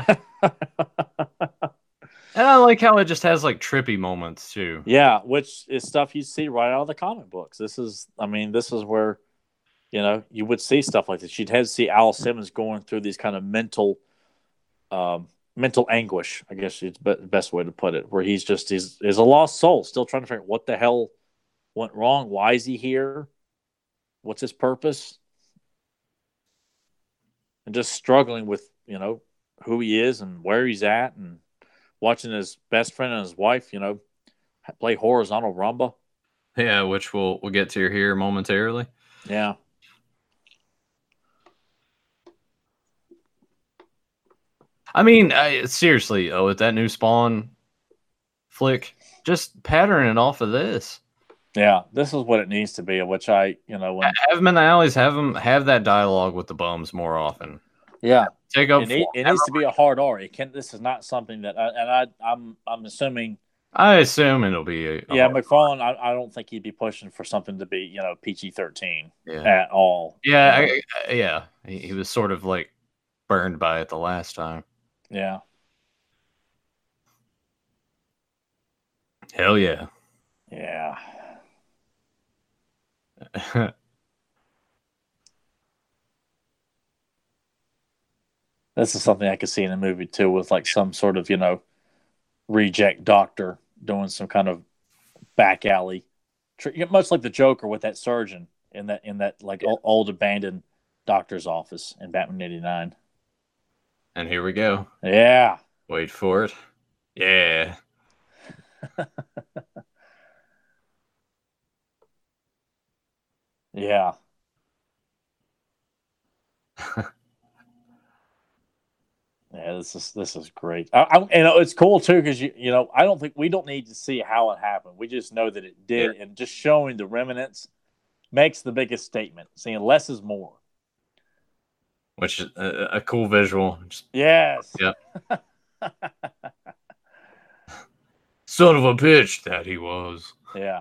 A: And I like how it just has like trippy moments too.
B: Yeah, which is stuff you see right out of the comic books. This is, I mean, this is where, you know, you would see stuff like this. You'd have to see Al Simmons going through these kind of mental, um, mental anguish, I guess is the best way to put it, where he's just, he's, is a lost soul, still trying to figure out what the hell went wrong. Why is he here? What's his purpose? And just struggling with, you know, who he is and where he's at, and watching his best friend and his wife, you know, play horizontal rumba.
A: Yeah, which we'll we'll get to here momentarily.
B: Yeah.
A: I mean, I, seriously, oh, with that new Spawn flick, just pattern it off of this.
B: Yeah, this is what it needs to be. Which I, you know, when
A: have them in the alleys, have them have that dialogue with the bums more often.
B: Yeah,
A: take up.
B: It, need, it needs to be a hard R. It can. This is not something that, I, and I, I'm, I'm assuming.
A: I assume it'll be. A, a
B: yeah, McFarlane. I, I don't think he'd be pushing for something to be, you know, P G thirteen
A: yeah.
B: at all.
A: Yeah, you know? I, I, yeah. He, he was sort of like burned by it the last time.
B: Yeah.
A: Hell yeah.
B: Yeah. This is something I could see in a movie too, with like some sort of, you know, reject doctor doing some kind of back alley, much like the Joker with that surgeon in that in that like yeah. old abandoned doctor's office in Batman eighty-nine.
A: And here we go.
B: Yeah.
A: Wait for it. Yeah.
B: Yeah. Yeah, this is this is great. I, I, and it's cool too because you you know I don't think we don't need to see how it happened. We just know that it did, yeah. and just showing the remnants makes the biggest statement. Seeing less is more,
A: which is a, a cool visual. Just,
B: yes.
A: Yep. Son of a bitch that he was.
B: Yeah.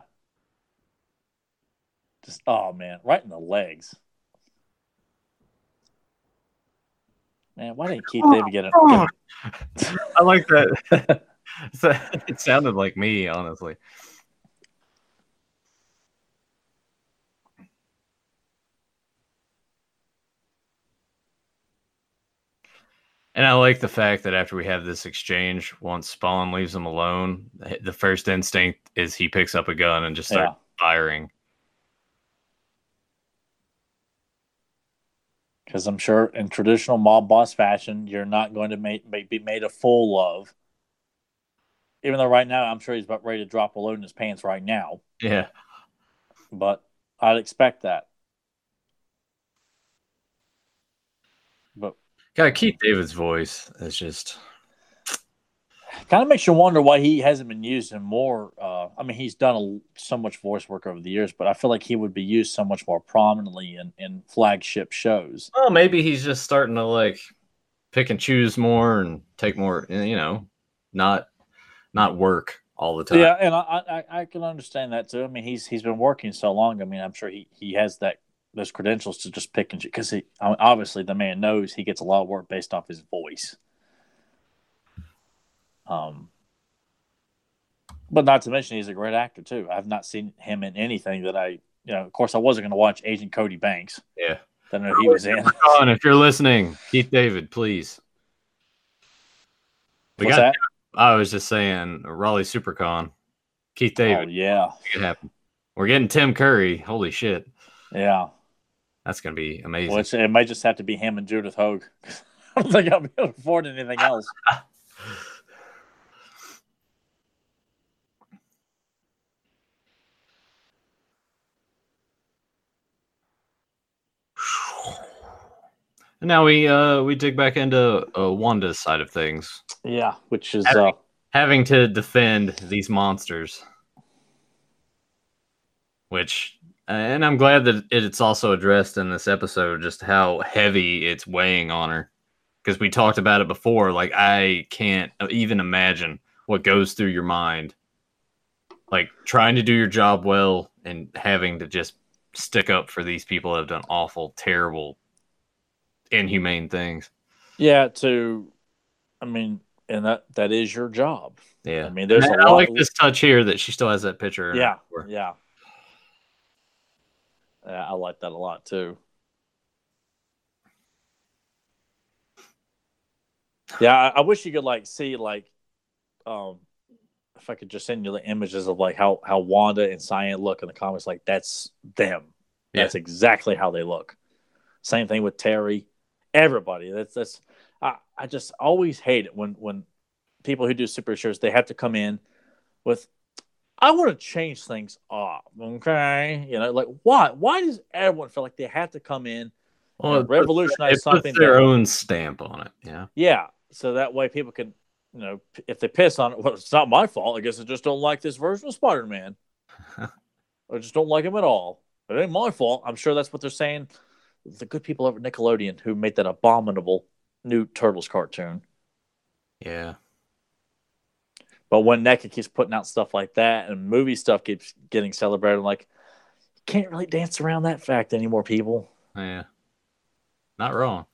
B: Just oh man, right in the legs. Man, why didn't Keith David get it?
A: I like that. It sounded like me, honestly. And I like the fact that after we have this exchange, once Spawn leaves him alone, the first instinct is he picks up a gun and just starts yeah. firing.
B: Because I'm sure in traditional mob boss fashion, you're not going to make, make, be made a fool of. Even though right now, I'm sure he's about ready to drop a load in his pants right now.
A: Yeah.
B: But I'd expect that. But
A: God, Keith David's voice is just
B: kind of makes you wonder why he hasn't been used in more. Uh, I mean, he's done a, so much voice work over the years, but I feel like he would be used so much more prominently in, in flagship shows.
A: Well, maybe he's just starting to like pick and choose more and take more, you know, not not work all the time.
B: Yeah, and I, I I can understand that too. I mean, he's he's been working so long. I mean, I'm sure he, he has that those credentials to just pick and choose because he obviously the man knows he gets a lot of work based off his voice. Um, but not to mention he's a great actor too. I've not seen him in anything that I, you know. Of course, I wasn't going to watch Agent Cody Banks.
A: Yeah,
B: I know he was in.
A: On, if you're listening, Keith David, please. We
B: What's
A: got.
B: that?
A: I was just saying, Raleigh Supercon, Keith David.
B: Oh yeah,
A: it happened. We're getting Tim Curry. Holy shit!
B: Yeah,
A: that's gonna be amazing.
B: Well, it might just have to be him and Judith Hogue. I don't think I'll be able to afford anything else.
A: And now we uh we dig back into uh, Wanda's side of things.
B: Yeah, which is
A: having,
B: uh,
A: having to defend these monsters. Which, and I'm glad that it's also addressed in this episode, just how heavy it's weighing on her. Because we talked about it before. Like, I can't even imagine what goes through your mind. Like, trying to do your job well and having to just stick up for these people that have done awful, terrible, inhumane things.
B: Yeah, to, I mean, and that that is your job.
A: Yeah.
B: I mean, there's
A: and
B: a
A: I
B: lot.
A: like this touch here that she still has that picture.
B: Yeah, yeah. Yeah, I like that a lot too. Yeah, I, I wish you could like see like, um, if I could just send you the images of like how how Wanda and Cyan look in the comics. Like that's them. That's yeah. exactly how they look. Same thing with Terry. Everybody. That's that's. I I just always hate it when when people who do super shows they have to come in with I want to change things up. Okay, you know, like why? Why does everyone feel like they have to come in
A: Well,
B: and
A: it puts,
B: revolutionize
A: it puts
B: something
A: their
B: that?
A: own stamp on it. Yeah.
B: Yeah, so that way people can, you know, if they piss on it, well, it's not my fault. I guess I just don't like this version of Spider-Man. I just don't like him at all. It ain't my fault. I'm sure that's what they're saying. The good people over at Nickelodeon who made that abominable new Turtles cartoon.
A: Yeah.
B: But when NECA keeps putting out stuff like that and movie stuff keeps getting celebrated, I'm like, you can't really dance around that fact anymore, people.
A: Yeah. Not wrong.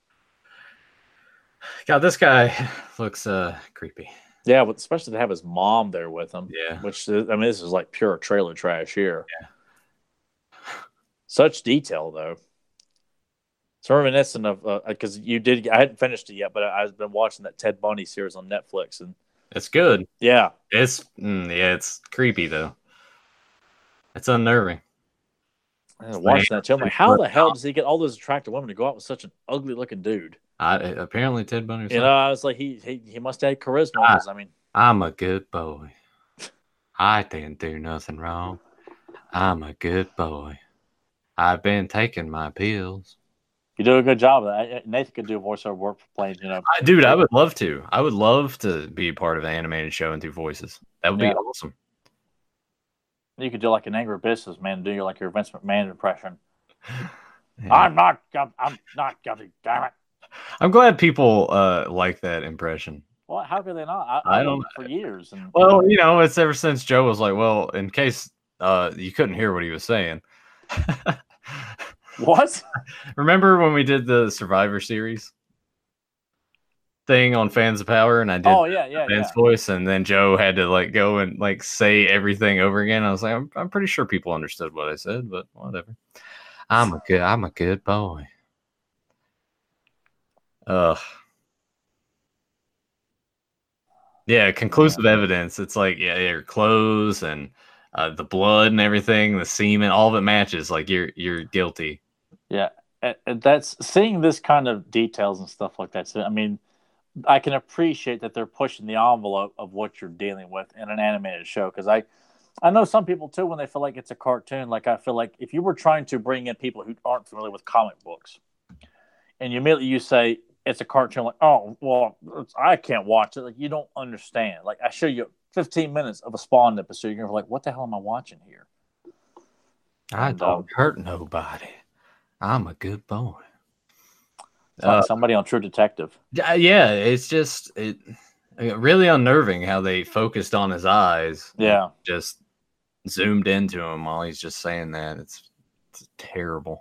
A: God, this guy looks uh creepy.
B: Yeah, but especially to have his mom there with him.
A: Yeah.
B: Which, I mean, this is like pure trailer trash here.
A: Yeah.
B: Such detail, though. It's reminiscent of, because uh, you did, I hadn't finished it yet, but I, I've been watching that Ted Bundy series on Netflix. And
A: it's good.
B: Yeah.
A: It's, mm, yeah, it's creepy, though. It's unnerving.
B: I was watching that too. I'm like, how the hell does he get all those attractive women to go out with such an ugly looking dude?
A: I, apparently, Ted Bundy.
B: You know, I was like, he he, he must have had charisma. I, I mean,
A: I'm a good boy. I didn't do nothing wrong. I'm a good boy. I've been taking my pills.
B: You do a good job of that. Nathan could do voiceover work for playing, you know.
A: I, dude, I would love to. I would love to be part of an animated show and do voices. That would be yeah. awesome.
B: You could do like an angry businessman, do like your Vince McMahon impression. Yeah. I'm not. I'm not guilty. Damn it.
A: I'm glad people uh, like that impression.
B: Well, how could they not? I, I, I don't know for years. And
A: well, you know, it's ever since Joe was like, well, in case uh, you couldn't hear what he was saying.
B: What?
A: Remember when we did the Survivor Series thing on Fans of Power, and I did
B: oh yeah yeah
A: Vince's
B: yeah.
A: voice, and then Joe had to like go and like say everything over again. I was like, I'm, I'm pretty sure people understood what I said, but whatever. I'm a good I'm a good boy. Ugh. Yeah, conclusive yeah. evidence. It's like yeah, your clothes and uh, the blood and everything, the semen, all of it matches. Like you're you're guilty.
B: Yeah, that's seeing this kind of details and stuff like that. So, I mean, I can appreciate that they're pushing the envelope of what you're dealing with in an animated show. Because I, I know some people too when they feel like it's a cartoon. Like I feel like if you were trying to bring in people who aren't familiar with comic books, and you immediately you say it's a cartoon, like oh well, I can't watch it. Like you don't understand. Like I show you fifteen minutes of a Spawn episode, you're gonna be like, what the hell am I watching here?
A: I and, don't um, hurt nobody. I'm a good boy.
B: Like uh, somebody on True Detective.
A: Yeah, it's just it really unnerving how they focused on his eyes.
B: Yeah,
A: just zoomed into him while he's just saying that. It's, it's terrible.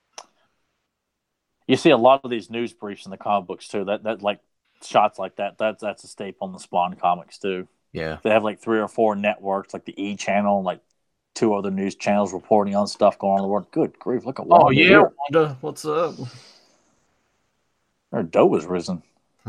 B: You see a lot of these news briefs in the comic books too. That that like shots like that. That's that's a staple in the Spawn comics too.
A: Yeah,
B: they have like three or four networks, like the E Channel, like two other news channels reporting on stuff going on in the world. Good grief, look at Wanda.
A: Oh, yeah, here. Wanda, what's up?
B: Her dough was risen.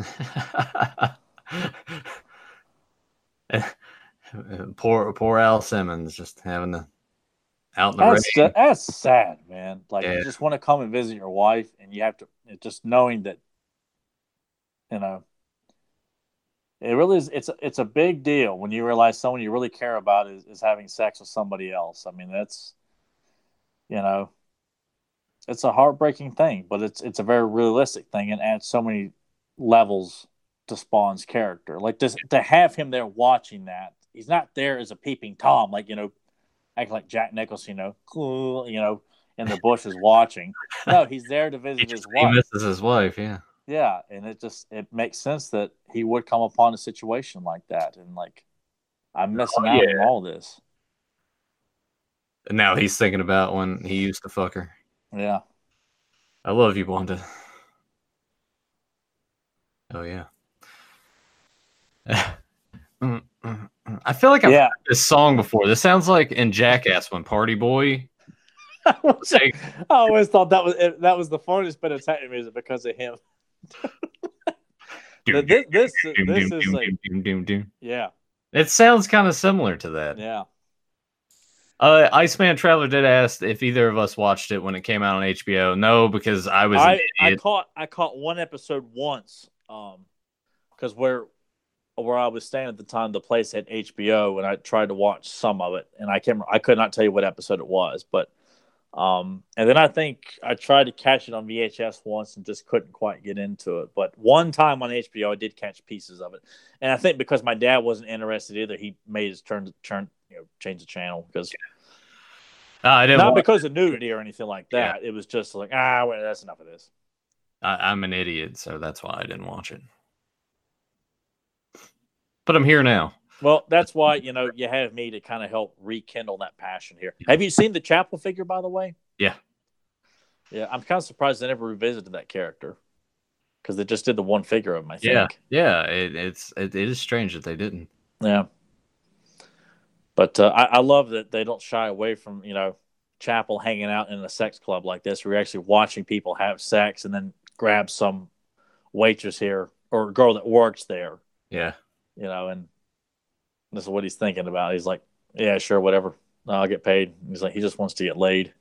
A: poor poor Al Simmons just having to out in the
B: that's,
A: rain.
B: That's sad, man. Like,
A: yeah.
B: you just want to come and visit your wife, and you have to, just knowing that, you know, it really is. It's a, it's a big deal when you realize someone you really care about is, is having sex with somebody else. I mean, that's, you know, it's a heartbreaking thing, but it's it's a very realistic thing and adds so many levels to Spawn's character. Like this, to have him there watching that, he's not there as a peeping Tom, like, you know, acting like Jack Nicholson, you know, cool, you know, in the bushes watching. No, he's there to visit
A: he
B: his wife.
A: He misses his wife, yeah.
B: Yeah, and it just it makes sense that he would come upon a situation like that, and like I'm missing oh, out yeah. on all this.
A: And now he's thinking about when he used to fuck her.
B: Yeah,
A: I love you, Wanda. Oh yeah. I feel like I've
B: yeah.
A: heard this song before. This sounds like in Jackass when Party Boy.
B: I, I always thought that was that was the funniest bit of techno music because of him. this this, this, this is like, yeah.
A: It sounds kind of similar to that.
B: Yeah.
A: Uh, Iceman Traveler did ask if either of us watched it when it came out on H B O. No, because I was.
B: I, I caught I caught one episode once, um, because we're where I was staying at the time, the place had H B O, and I tried to watch some of it, and I can't. I could not tell you what episode it was, but um, and then I think I tried to catch it on V H S once and just couldn't quite get into it. But one time on H B O, I did catch pieces of it, and I think because my dad wasn't interested either, he made his turn to turn, you know, change the channel because.
A: Uh, I didn't
B: Not
A: watch
B: because of nudity or anything like that. Yeah. It was just like, ah, wait, that's enough of this.
A: I, I'm an idiot, so that's why I didn't watch it. But I'm here now.
B: Well, that's why, you know, you have me to kind of help rekindle that passion here. Yeah. Have you seen the Chapel figure, by the way?
A: Yeah.
B: Yeah, I'm kind of surprised they never revisited that character because they just did the one figure of him, I think.
A: Yeah, yeah, it, it's it, it is strange that they didn't.
B: Yeah. But uh, I, I love that they don't shy away from, you know, Chapel hanging out in a sex club like this. We're actually watching people have sex and then grab some waitress here or girl that works there.
A: Yeah.
B: You know, and this is what he's thinking about. He's like, yeah, sure, whatever. I'll get paid. He's like, he just wants to get laid.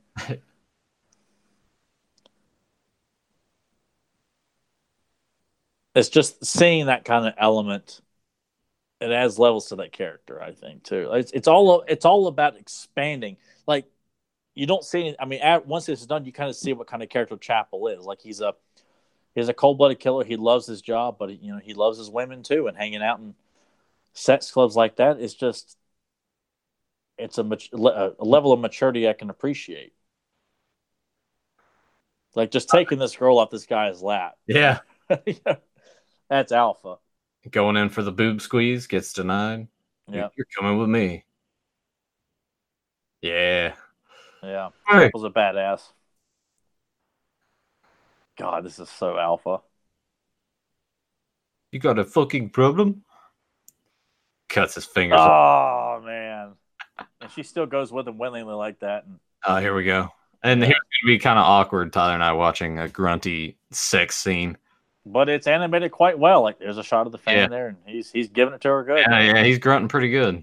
B: It's just seeing that kind of element. It adds levels to that character, I think, too. It's, it's all it's all about expanding. Like, you don't see. I mean, at, once this is done, you kind of see what kind of character Chapel is. Like, he's a he's a cold-blooded killer. He loves his job, but you know, he loves his women too. And hanging out in sex clubs like that is just it's a, a level of maturity I can appreciate. Like just taking this girl off this guy's lap.
A: Yeah,
B: that's alpha.
A: Going in for the boob squeeze gets denied.
B: Yeah,
A: you're coming with me. Yeah,
B: yeah. Hey. Was a badass. God, this is so alpha.
A: You got a fucking problem? Cuts his fingers.
B: Oh
A: off.
B: Man, and she still goes with him willingly like that. And
A: oh, uh, here we go. And yeah. Here's gonna be kind of awkward. Tyler and I watching a grunty sex scene.
B: But it's animated quite well. Like there's a shot of the fan yeah. there, and he's he's giving it to her good.
A: Yeah, yeah, he's grunting pretty good.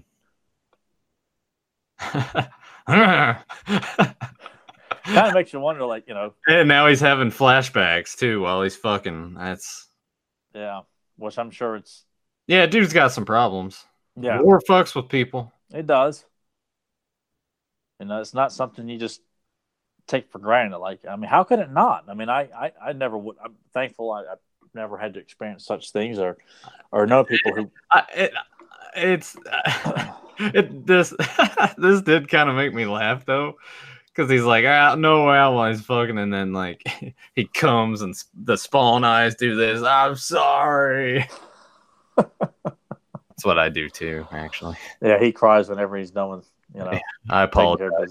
B: Kind of makes you wonder, like you know.
A: And now he's having flashbacks too while he's fucking. That's
B: yeah, which I'm sure it's.
A: Yeah, dude's got some problems.
B: Yeah,
A: war fucks with people.
B: It does. And it's not something you just take for granted. Like, I mean, how could it not? I mean, I, I, I never would. I'm thankful I, I've never had to experience such things or, or know people who.
A: I, it, it's it this this did kind of make me laugh though, because he's like, ah, no way, while he's fucking, and then like he comes and the spawn eyes do this. I'm sorry. That's what I do too, actually.
B: Yeah, he cries whenever he's done with, you know. Yeah,
A: I apologize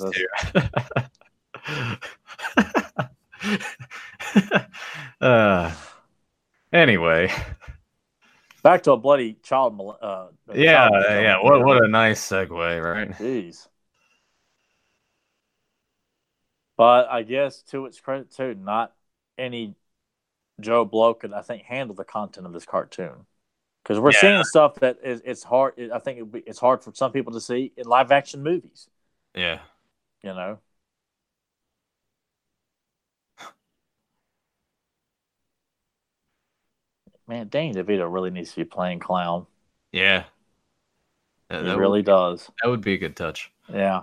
A: too. uh, anyway,
B: back to a bloody child. Uh,
A: yeah,
B: child
A: yeah. What what a nice segue, right?
B: Jeez. But I guess to its credit too, not any Joe Blow could, I think, handle the content of this cartoon. Because we're yeah. seeing stuff that is it's hard. I think it be, it's hard for some people to see in live action movies.
A: Yeah,
B: you know. Man, Danny DeVito really needs to be playing clown.
A: Yeah,
B: yeah he really
A: would,
B: does.
A: That would be a good touch.
B: Yeah.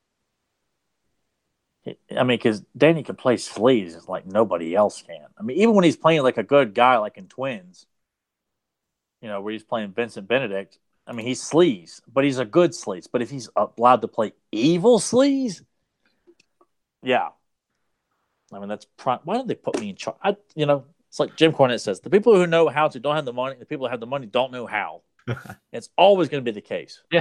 B: I mean, because Danny can play sleaze like nobody else can. I mean, even when he's playing like a good guy, like in Twins. You know, where he's playing Vincent Benedict. I mean, he's sleaze, but he's a good sleaze. But if he's allowed to play evil sleaze, yeah. I mean, that's prime. Why don't they put me in charge? I, you know, it's like Jim Cornette says: the people who know how to don't have the money. The people who have the money don't know how. It's always going to be the case.
A: Yeah.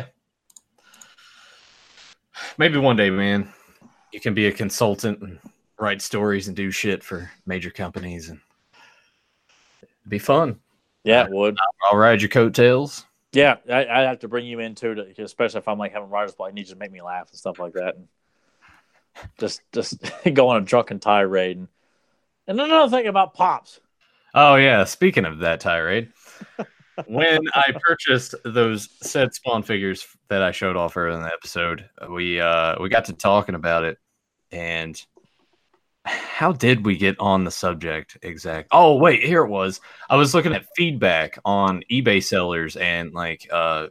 A: Maybe one day, man, you can be a consultant and write stories and do shit for major companies, and it'd be fun.
B: Yeah, it would.
A: I'll ride your coattails.
B: Yeah, I, I have to bring you in too, to, especially if I'm like having writer's block. I need you to make me laugh and stuff like that, and just just go on a drunken tirade. And, and another thing about Pops.
A: Oh yeah, speaking of that tirade, when I purchased those said Spawn figures that I showed off earlier in the episode, we uh we got to talking about it, and how did we get on the subject exact? Oh, wait, here it was. I was looking at feedback on eBay sellers and like uh,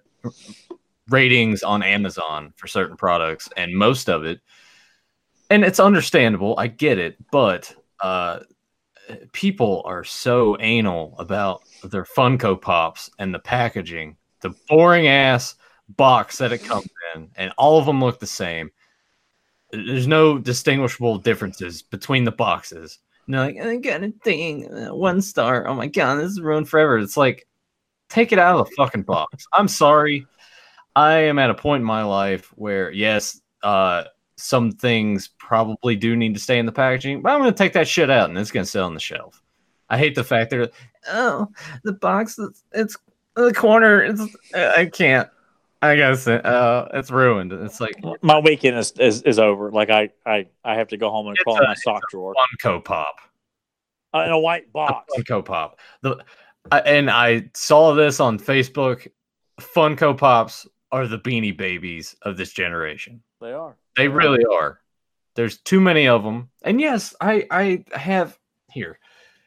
A: ratings on Amazon for certain products, and most of it, and it's understandable. I get it, but uh, people are so anal about their Funko Pops and the packaging, the boring ass box that it comes in, and all of them look the same. There's no distinguishable differences between the boxes. And they're like, I got a thing, uh, one star. Oh my god, this is ruined forever. It's like, take it out of the fucking box. I'm sorry. I am at a point in my life where, yes, uh, some things probably do need to stay in the packaging, but I'm going to take that shit out and it's going to sit on the shelf. I hate the fact that, oh, the box, it's, it's the corner. It's, I can't. I guess it, uh, it's ruined. It's like
B: my weekend is, is, is over. Like I, I, I have to go home and crawl in my sock drawer.
A: Funko Pop
B: uh, in a white box.
A: A Funko Pop. The I, and I saw this on Facebook. Funko Pops are the Beanie Babies of this generation.
B: They are.
A: They, they really are. are. There's too many of them. And yes, I I have here.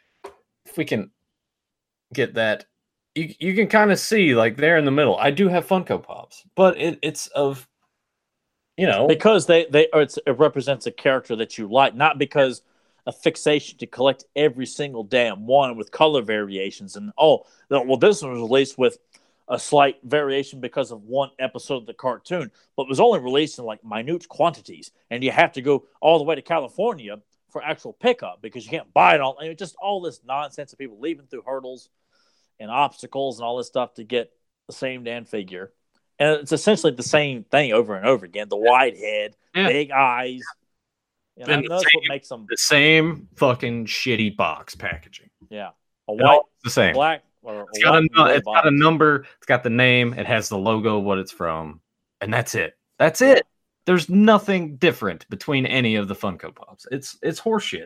A: If we can get that. You you can kind of see like there in the middle. I do have Funko Pops, but it, it's of, you know,
B: because they they or it's, it represents a character that you like, not because a fixation to collect every single damn one with color variations. And oh, well, this one was released with a slight variation because of one episode of the cartoon, but was only released in like minute quantities, and you have to go all the way to California for actual pickup because you can't buy it all. I mean, just all this nonsense of people leaving through hurdles and obstacles and all this stuff to get the same damn figure. And it's essentially the same thing over and over again. The wide head, yeah. big eyes. You know,
A: and
B: that's
A: same,
B: what makes them
A: the same fucking shitty box packaging.
B: Yeah. A white,
A: the same.
B: black, or
A: it's, got a, it's got a number, it's got the name, it has the logo, what it's from, and that's it. That's it. There's nothing different between any of the Funko Pops. It's it's horseshit.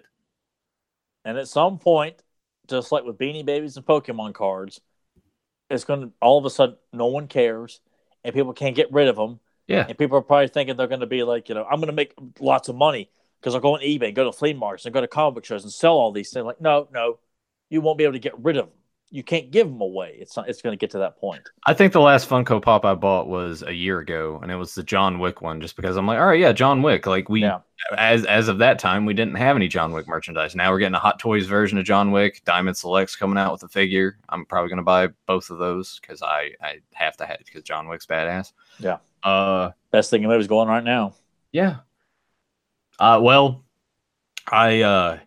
B: And at some point, just like with Beanie Babies and Pokemon cards, it's going to, all of a sudden, no one cares, and people can't get rid of them.
A: Yeah.
B: And people are probably thinking they're going to be like, you know, I'm going to make lots of money because I'll go on eBay, go to flea markets, and go to comic book shows and sell all these things. Like, no, no, you won't be able to get rid of them. You can't give them away. It's not, it's going to get to that point.
A: I think the last Funko Pop I bought was a year ago, and it was the John Wick one, just because I'm like, all right, yeah, John Wick. Like we, yeah. as as of that time, we didn't have any John Wick merchandise. Now we're getting a Hot Toys version of John Wick. Diamond Select's coming out with a figure. I'm probably going to buy both of those because I, I have to have it because John Wick's badass.
B: Yeah.
A: Uh,
B: Best thing in movies going right now.
A: Yeah. Uh, well, I uh.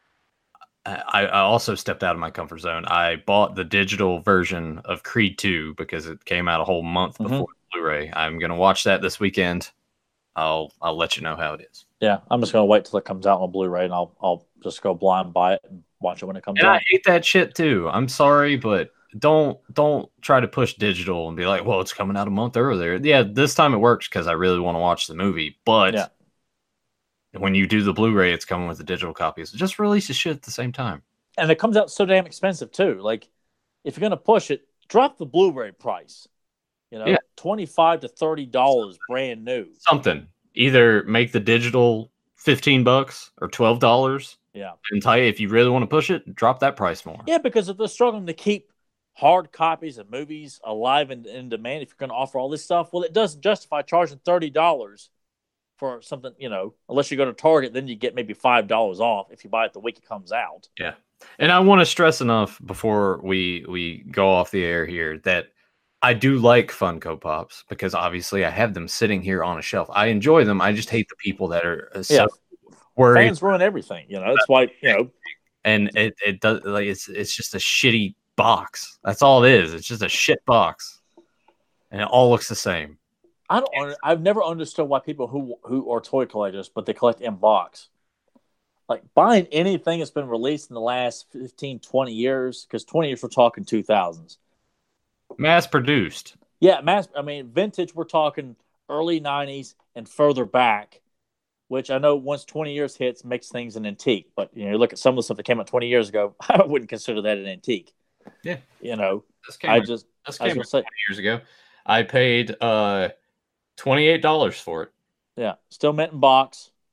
A: I, I also stepped out of my comfort zone. I bought the digital version of Creed two because it came out a whole month before mm-hmm. Blu-ray. I'm going to watch that this weekend. I'll I'll let you know how it is.
B: Yeah, I'm just going to wait till it comes out on Blu-ray, and I'll I'll just go blind buy it and watch it when it comes
A: and
B: out.
A: I hate that shit too. I'm sorry, but don't don't try to push digital and be like, well, it's coming out a month earlier. Yeah, this time it works because I really want to watch the movie, but. Yeah. When you do the Blu-ray, it's coming with the digital copies. Just release the shit at the same time.
B: And it comes out so damn expensive too. Like, if you're gonna push it, drop the Blu-ray price. You know, yeah. twenty-five to thirty dollars, brand new.
A: Something. Either make the digital fifteen bucks or twelve dollars.
B: Yeah.
A: And tell you if you really want to push it, drop that price more.
B: Yeah, because if they're struggling to keep hard copies of movies alive and in demand, if you're going to offer all this stuff, well, it doesn't justify charging thirty dollars. For something, you know, unless you go to Target, then you get maybe five dollars off if you buy it the week it comes out.
A: Yeah. And I want to stress enough before we we go off the air here that I do like Funko Pops because obviously I have them sitting here on a shelf. I enjoy them. I just hate the people that are so
B: yeah.
A: worried.
B: Fans ruin everything, you know. That's why, you know.
A: And it, it does like it's it's just a shitty box. That's all it is. It's just a shit box. And it all looks the same.
B: I don't. I've never understood why people who who are toy collectors, but they collect in box. Like buying anything that's been released in the last fifteen, twenty years, because twenty years we're talking two thousands.
A: Mass produced.
B: Yeah, mass. I mean, vintage. We're talking early nineties and further back, which I know once twenty years hits makes things an antique. But you know, you look at some of the stuff that came out twenty years ago. I wouldn't consider that an antique.
A: Yeah,
B: you know,
A: this came
B: I
A: out,
B: just
A: this came out say, twenty years ago. I paid uh. twenty-eight dollars for it.
B: Yeah. Still mint in box.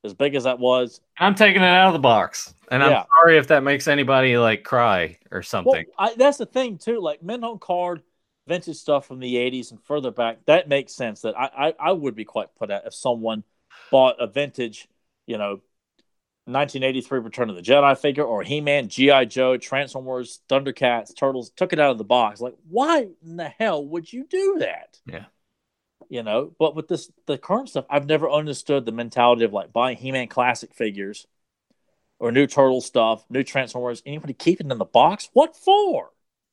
B: as big as that was.
A: I'm taking it out of the box, and
B: Yeah.
A: I'm sorry if that makes anybody like cry or
B: Well,
A: something.
B: I, that's the thing too. Like mint on card, vintage stuff from the eighties and further back. That makes sense. That I, I, I would be quite put out if someone bought a vintage, you know, nineteen eighty-three Return of the Jedi figure or He-Man, G I. Joe, Transformers, Thundercats, Turtles, took it out of the box. Like, why in the hell would you do that?
A: Yeah.
B: You know, but with this, the current stuff, I've never understood the mentality of like buying He-Man classic figures or new Turtle stuff, new Transformers. Anybody keeping it in the box? What for?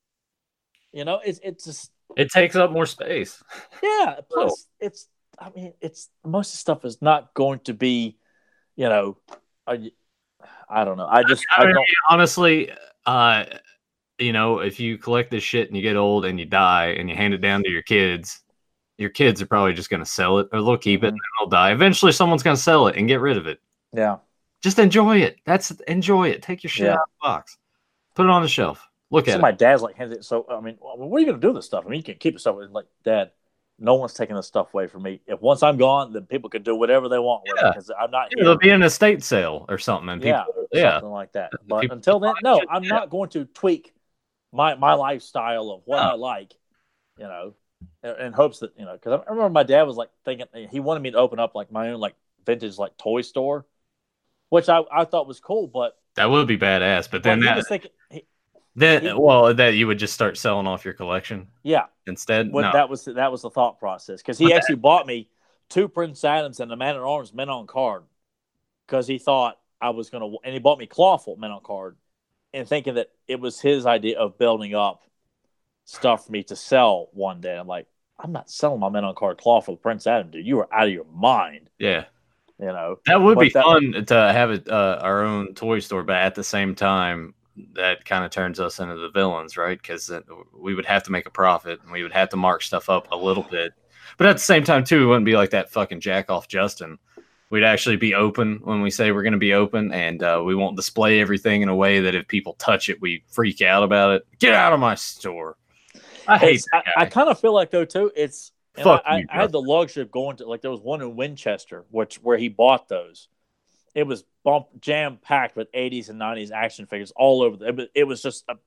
B: You know, it's it's just
A: It takes up more space.
B: yeah. Plus, it's I mean, it's most of the stuff is not going to be, you know, I, I don't know. I just
A: I
B: I
A: mean,
B: don't.
A: honestly, uh, you know, if you collect this shit and you get old and you die and you hand it down to your kids, your kids are probably just going to sell it or they'll keep it and they'll die. Eventually, someone's going to sell it and get rid of it.
B: Yeah.
A: Just enjoy it. That's enjoy it. Take your shit
B: Yeah.
A: out of the box. Put it on the shelf. Look
B: So
A: at
B: my
A: it.
B: dad's like, hands it. So I mean, what are you going to do with this stuff? I mean, you can keep it stuff. Like, Dad, no one's taking this stuff away from me. If once I'm gone, then people can do whatever they want with
A: Yeah.
B: it because I'm not
A: Yeah,
B: here.
A: there'll be an estate sale or something, and
B: Yeah,
A: people, yeah,
B: something like that. But
A: People-
B: until then, no, I'm
A: Yeah.
B: not going to tweak my my lifestyle of what
A: No.
B: I like, you know, in, in hopes that you know. Because I remember my dad was like thinking he wanted me to open up like my own like vintage like toy store, which I, I thought was cool. But
A: that would be badass. But
B: but
A: then
B: he
A: that,
B: was thinking, he,
A: then
B: he-
A: well, that you would just start selling off your collection
B: yeah,
A: instead.
B: what
A: No,
B: that was that was the thought process because he
A: But
B: actually bought me two Prince Adams and the Man at Arms men on card because he thought I was gonna, and he bought me Clawful men on card, and thinking that it was his idea of building up stuff for me to sell one day. I'm like, I'm not selling my men on card Clawful Prince Adam, dude. You are out of your mind.
A: yeah.
B: You know
A: That would
B: But
A: be
B: that-
A: fun to have it, uh, our own toy store, but at the same time, that kind of turns us into the villains, right? Because we would have to make a profit and we would have to mark stuff up a little bit. But at the same time, too, we wouldn't be like that fucking jack off Justin. We'd actually be open when we say we're going to be open, and uh, we won't display everything in a way that if people touch it, we freak out about it. Get out of my store. I hate
B: It's,
A: that
B: I,
A: guy.
B: I kind of feel like though too. It's and
A: Fuck
B: I,
A: you,
B: I, I had the luxury of going to like there was one in Winchester, which where he bought those. It was bump jam packed with eighties and nineties action figures all over. The, it, was, it was just, a,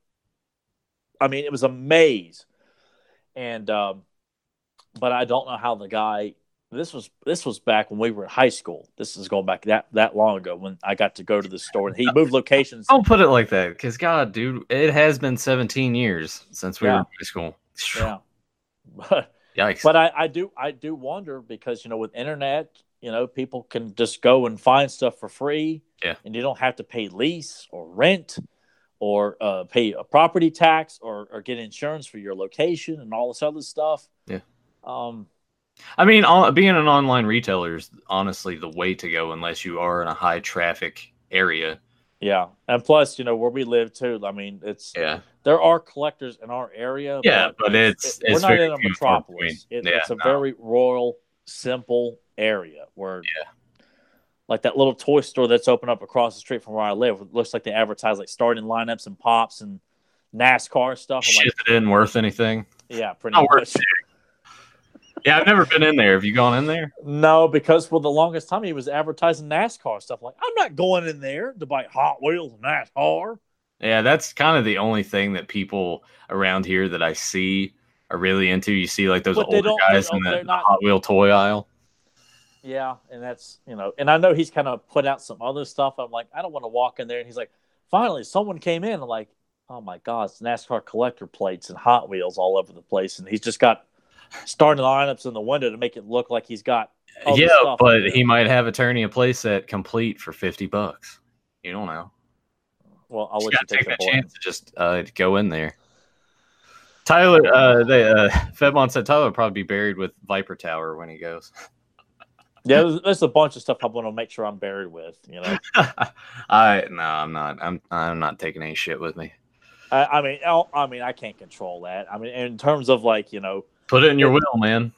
B: I mean, it was a maze. And um, but I don't know how the guy. This was this was back when we were in high school. This is going back that that long ago when I got to go to the store. And he moved locations.
A: Don't put it like that, because God, dude, it has been seventeen years since we
B: Yeah.
A: were in high school.
B: Yeah. But
A: Yikes.
B: But I, I do I do wonder because you know with internet, you know, people can just go and find stuff for free.
A: Yeah.
B: And you don't have to pay lease or rent or uh, pay a property tax or, or get insurance for your location and all this other stuff.
A: Yeah.
B: Um
A: I mean, all, being an online retailer is honestly the way to go unless you are in a high traffic area.
B: yeah. And plus, you know, where we live too, I mean, it's
A: Yeah.
B: there are collectors in our area.
A: Yeah, but it's,
B: it-
A: it's
B: we're not
A: very
B: in a
A: few and far between.
B: metropolis. It,
A: Yeah,
B: it's a
A: no.
B: very rural, simple area where
A: Yeah.
B: like that little toy store that's open up across the street from where I live. It looks like they advertise like starting lineups and pops and NASCAR stuff. I'm
A: Shit
B: like,
A: that isn't worth anything.
B: yeah, pretty
A: Not worth
B: much.
A: shit. Yeah, I've never been in there. Have you gone in there?
B: No, because for the longest time he was advertising NASCAR stuff. Like, I'm not going in there to buy Hot Wheels and NASCAR.
A: Yeah, that's kind of the only thing that people around here that I see are really into. You see, like those
B: But they
A: older
B: don't-
A: guys
B: they
A: in
B: don't-
A: the,
B: they're not-
A: the Hot Wheel toy aisle.
B: Yeah, and that's you know, and I know he's kind of put out some other stuff. I'm like, I don't want to walk in there, and he's like, finally, someone came in. I'm like, oh my god, it's NASCAR collector plates and Hot Wheels all over the place, and he's just got starting lineups in the window to make it look like he's got. other
A: Yeah,
B: stuff in
A: but
B: there.
A: he might have a Turning a playset complete for fifty bucks. You don't know.
B: Well, I'll
A: You
B: let you
A: gotta
B: take
A: take
B: the
A: that
B: bullet.
A: chance to just uh, go in there. Tyler, uh, they, uh, Fedmon said Tyler would probably be buried with Viper Tower when he goes.
B: Yeah, there's, there's a bunch of stuff I want to make sure I'm buried with. You know,
A: I no, I'm not. I'm I'm not taking any shit with me.
B: I, I mean, I'll- I mean, I can't control that. I mean, in terms of like, you know,
A: Put it in your
B: It-
A: will, man.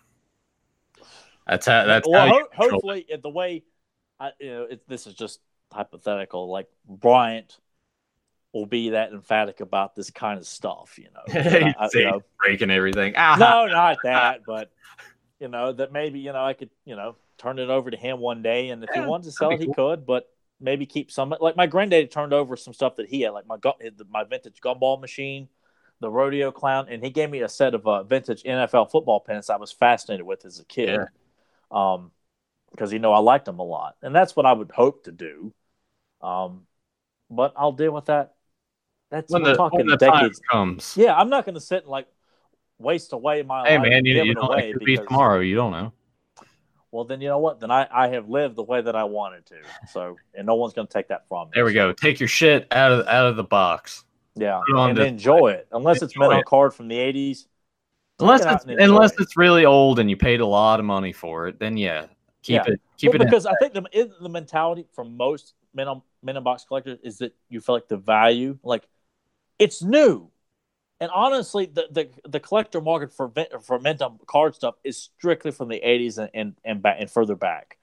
A: That's how. That's
B: well,
A: how you
B: ho-
A: control
B: hopefully, it, the way, I, you know, it, this is just hypothetical. Like Bryant will be that emphatic about this kind of stuff. You know,
A: it.
B: I- I-
A: See,
B: you know
A: breaking everything. Ah,
B: no, not that, but you know that maybe you know I could you know turn it over to him one day, and if
A: Yeah,
B: he wanted to sell it,
A: cool.
B: he could. But maybe keep some. Like my granddaddy turned over some stuff that he had, like my my vintage gumball machine, the rodeo clown, and he gave me a set of uh, vintage N F L football pins I was fascinated with as a kid.
A: Yeah.
B: Um, because you know I liked them a lot, and that's what I would hope to do. Um, but I'll deal with that. That's
A: When
B: we're
A: the,
B: talking
A: when the time
B: decades.
A: comes.
B: Yeah, I'm not going to sit and like waste away my
A: Hey
B: life
A: man, you,
B: giving
A: you don't
B: away
A: it could be
B: because
A: tomorrow. You don't know.
B: well, then you know what? Then I, I have lived the way that I wanted to. So, and no one's going to take that from me.
A: There we go. Take your shit out of out of the box.
B: Yeah,
A: Put it on
B: and
A: display.
B: enjoy it. Unless it's
A: Enjoy
B: mint on
A: it.
B: card from the eighties.
A: Unless
B: it out
A: it's
B: and enjoy
A: unless
B: it.
A: it's really old and you paid a lot of money for it, then yeah, keep
B: Yeah.
A: it keep
B: Well,
A: it.
B: because
A: in.
B: I think the isn't the mentality for most mint on mint on box collectors is that you feel like the value, like it's new. And honestly, the, the, the collector market for for mint on card stuff is strictly from the eighties and and and, back, and further back.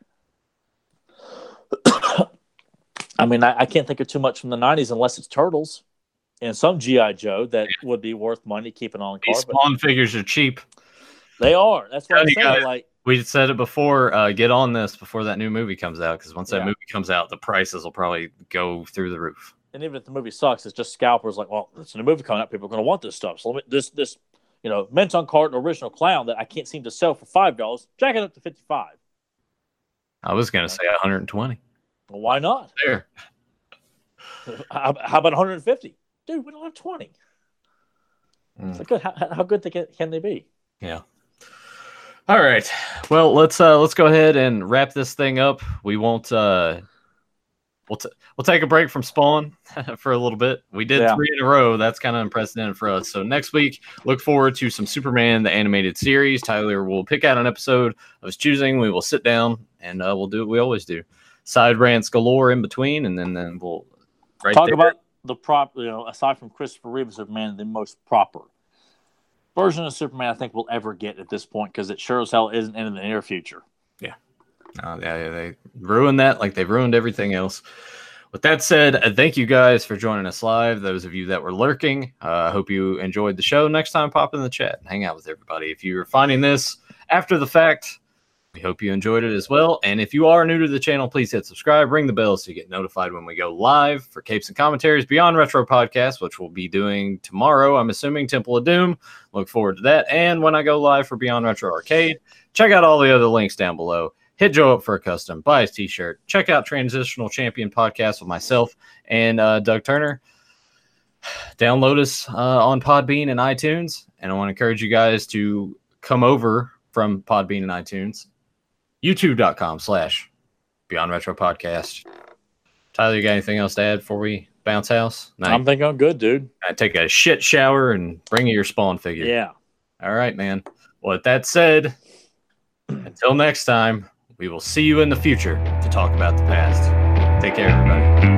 B: I mean, I, I can't think of too much from the nineties unless it's Turtles and some G I Joe that yeah. would be worth money keeping on card.
A: These Spawn figures are cheap.
B: They are. That's what I'm saying. Guys, like
A: we said it before. Uh, get on this before that new movie comes out, because once that
B: yeah.
A: movie comes out, the prices will probably go through the roof.
B: And even if the movie sucks, it's just scalpers like, well, it's a new movie coming out. People are going to want this stuff. So let me, this, this, you know, mint on card original clown that I can't seem to sell for five dollars, jack it up to fifty-five.
A: I was going to say one hundred twenty.
B: Well, why not?
A: There.
B: How, how about one hundred fifty? Dude, we don't have twenty. Mm. It's like, how, how good they can, can they be?
A: Yeah. All right. Well, let's uh, let's go ahead and wrap this thing up. We won't. Uh, We'll, t- we'll take a break from Spawn for a little bit. We did yeah. three in a row. That's kind of unprecedented for us. So next week, look forward to some Superman, the animated series. Tyler will pick out an episode of his choosing. We will sit down and uh, we'll do what we always do. Side rants galore in between, and then, then we'll
B: right talk there. about the prop, you know, aside from Christopher Reeve Superman, the most proper version of Superman I think we'll ever get at this point, because it sure as hell isn't in the near future.
A: Yeah. Uh, yeah, they ruined that like they've ruined everything else. With that said, uh, thank you guys for joining us live. Those of you that were lurking, I uh, hope you enjoyed the show. Next time, pop in the chat and hang out with everybody. If you're finding this after the fact, we hope you enjoyed it as well. And if you are new to the channel, please hit subscribe, ring the bell so you get notified when we go live for Capes and Commentaries Beyond Retro Podcast, which we'll be doing tomorrow. I'm assuming Temple of Doom. Look forward to that. And when I go live for Beyond Retro Arcade, check out all the other links down below. Hit Joe up for a custom, buy his t-shirt, check out Transitional Champion Podcast with myself and uh, Doug Turner. Download us uh, on Podbean and iTunes. And I want to encourage you guys to come over from Podbean and iTunes. YouTube.com slash Beyond Retro Podcast. Tyler, you got anything else to add before we bounce house?
B: No, I'm thinking I'm good, dude.
A: I take a shit shower and bring you your Spawn figure.
B: Yeah.
A: All right, man. Well, with that said, until next time, we will see you in the future to talk about the past. Take care, everybody.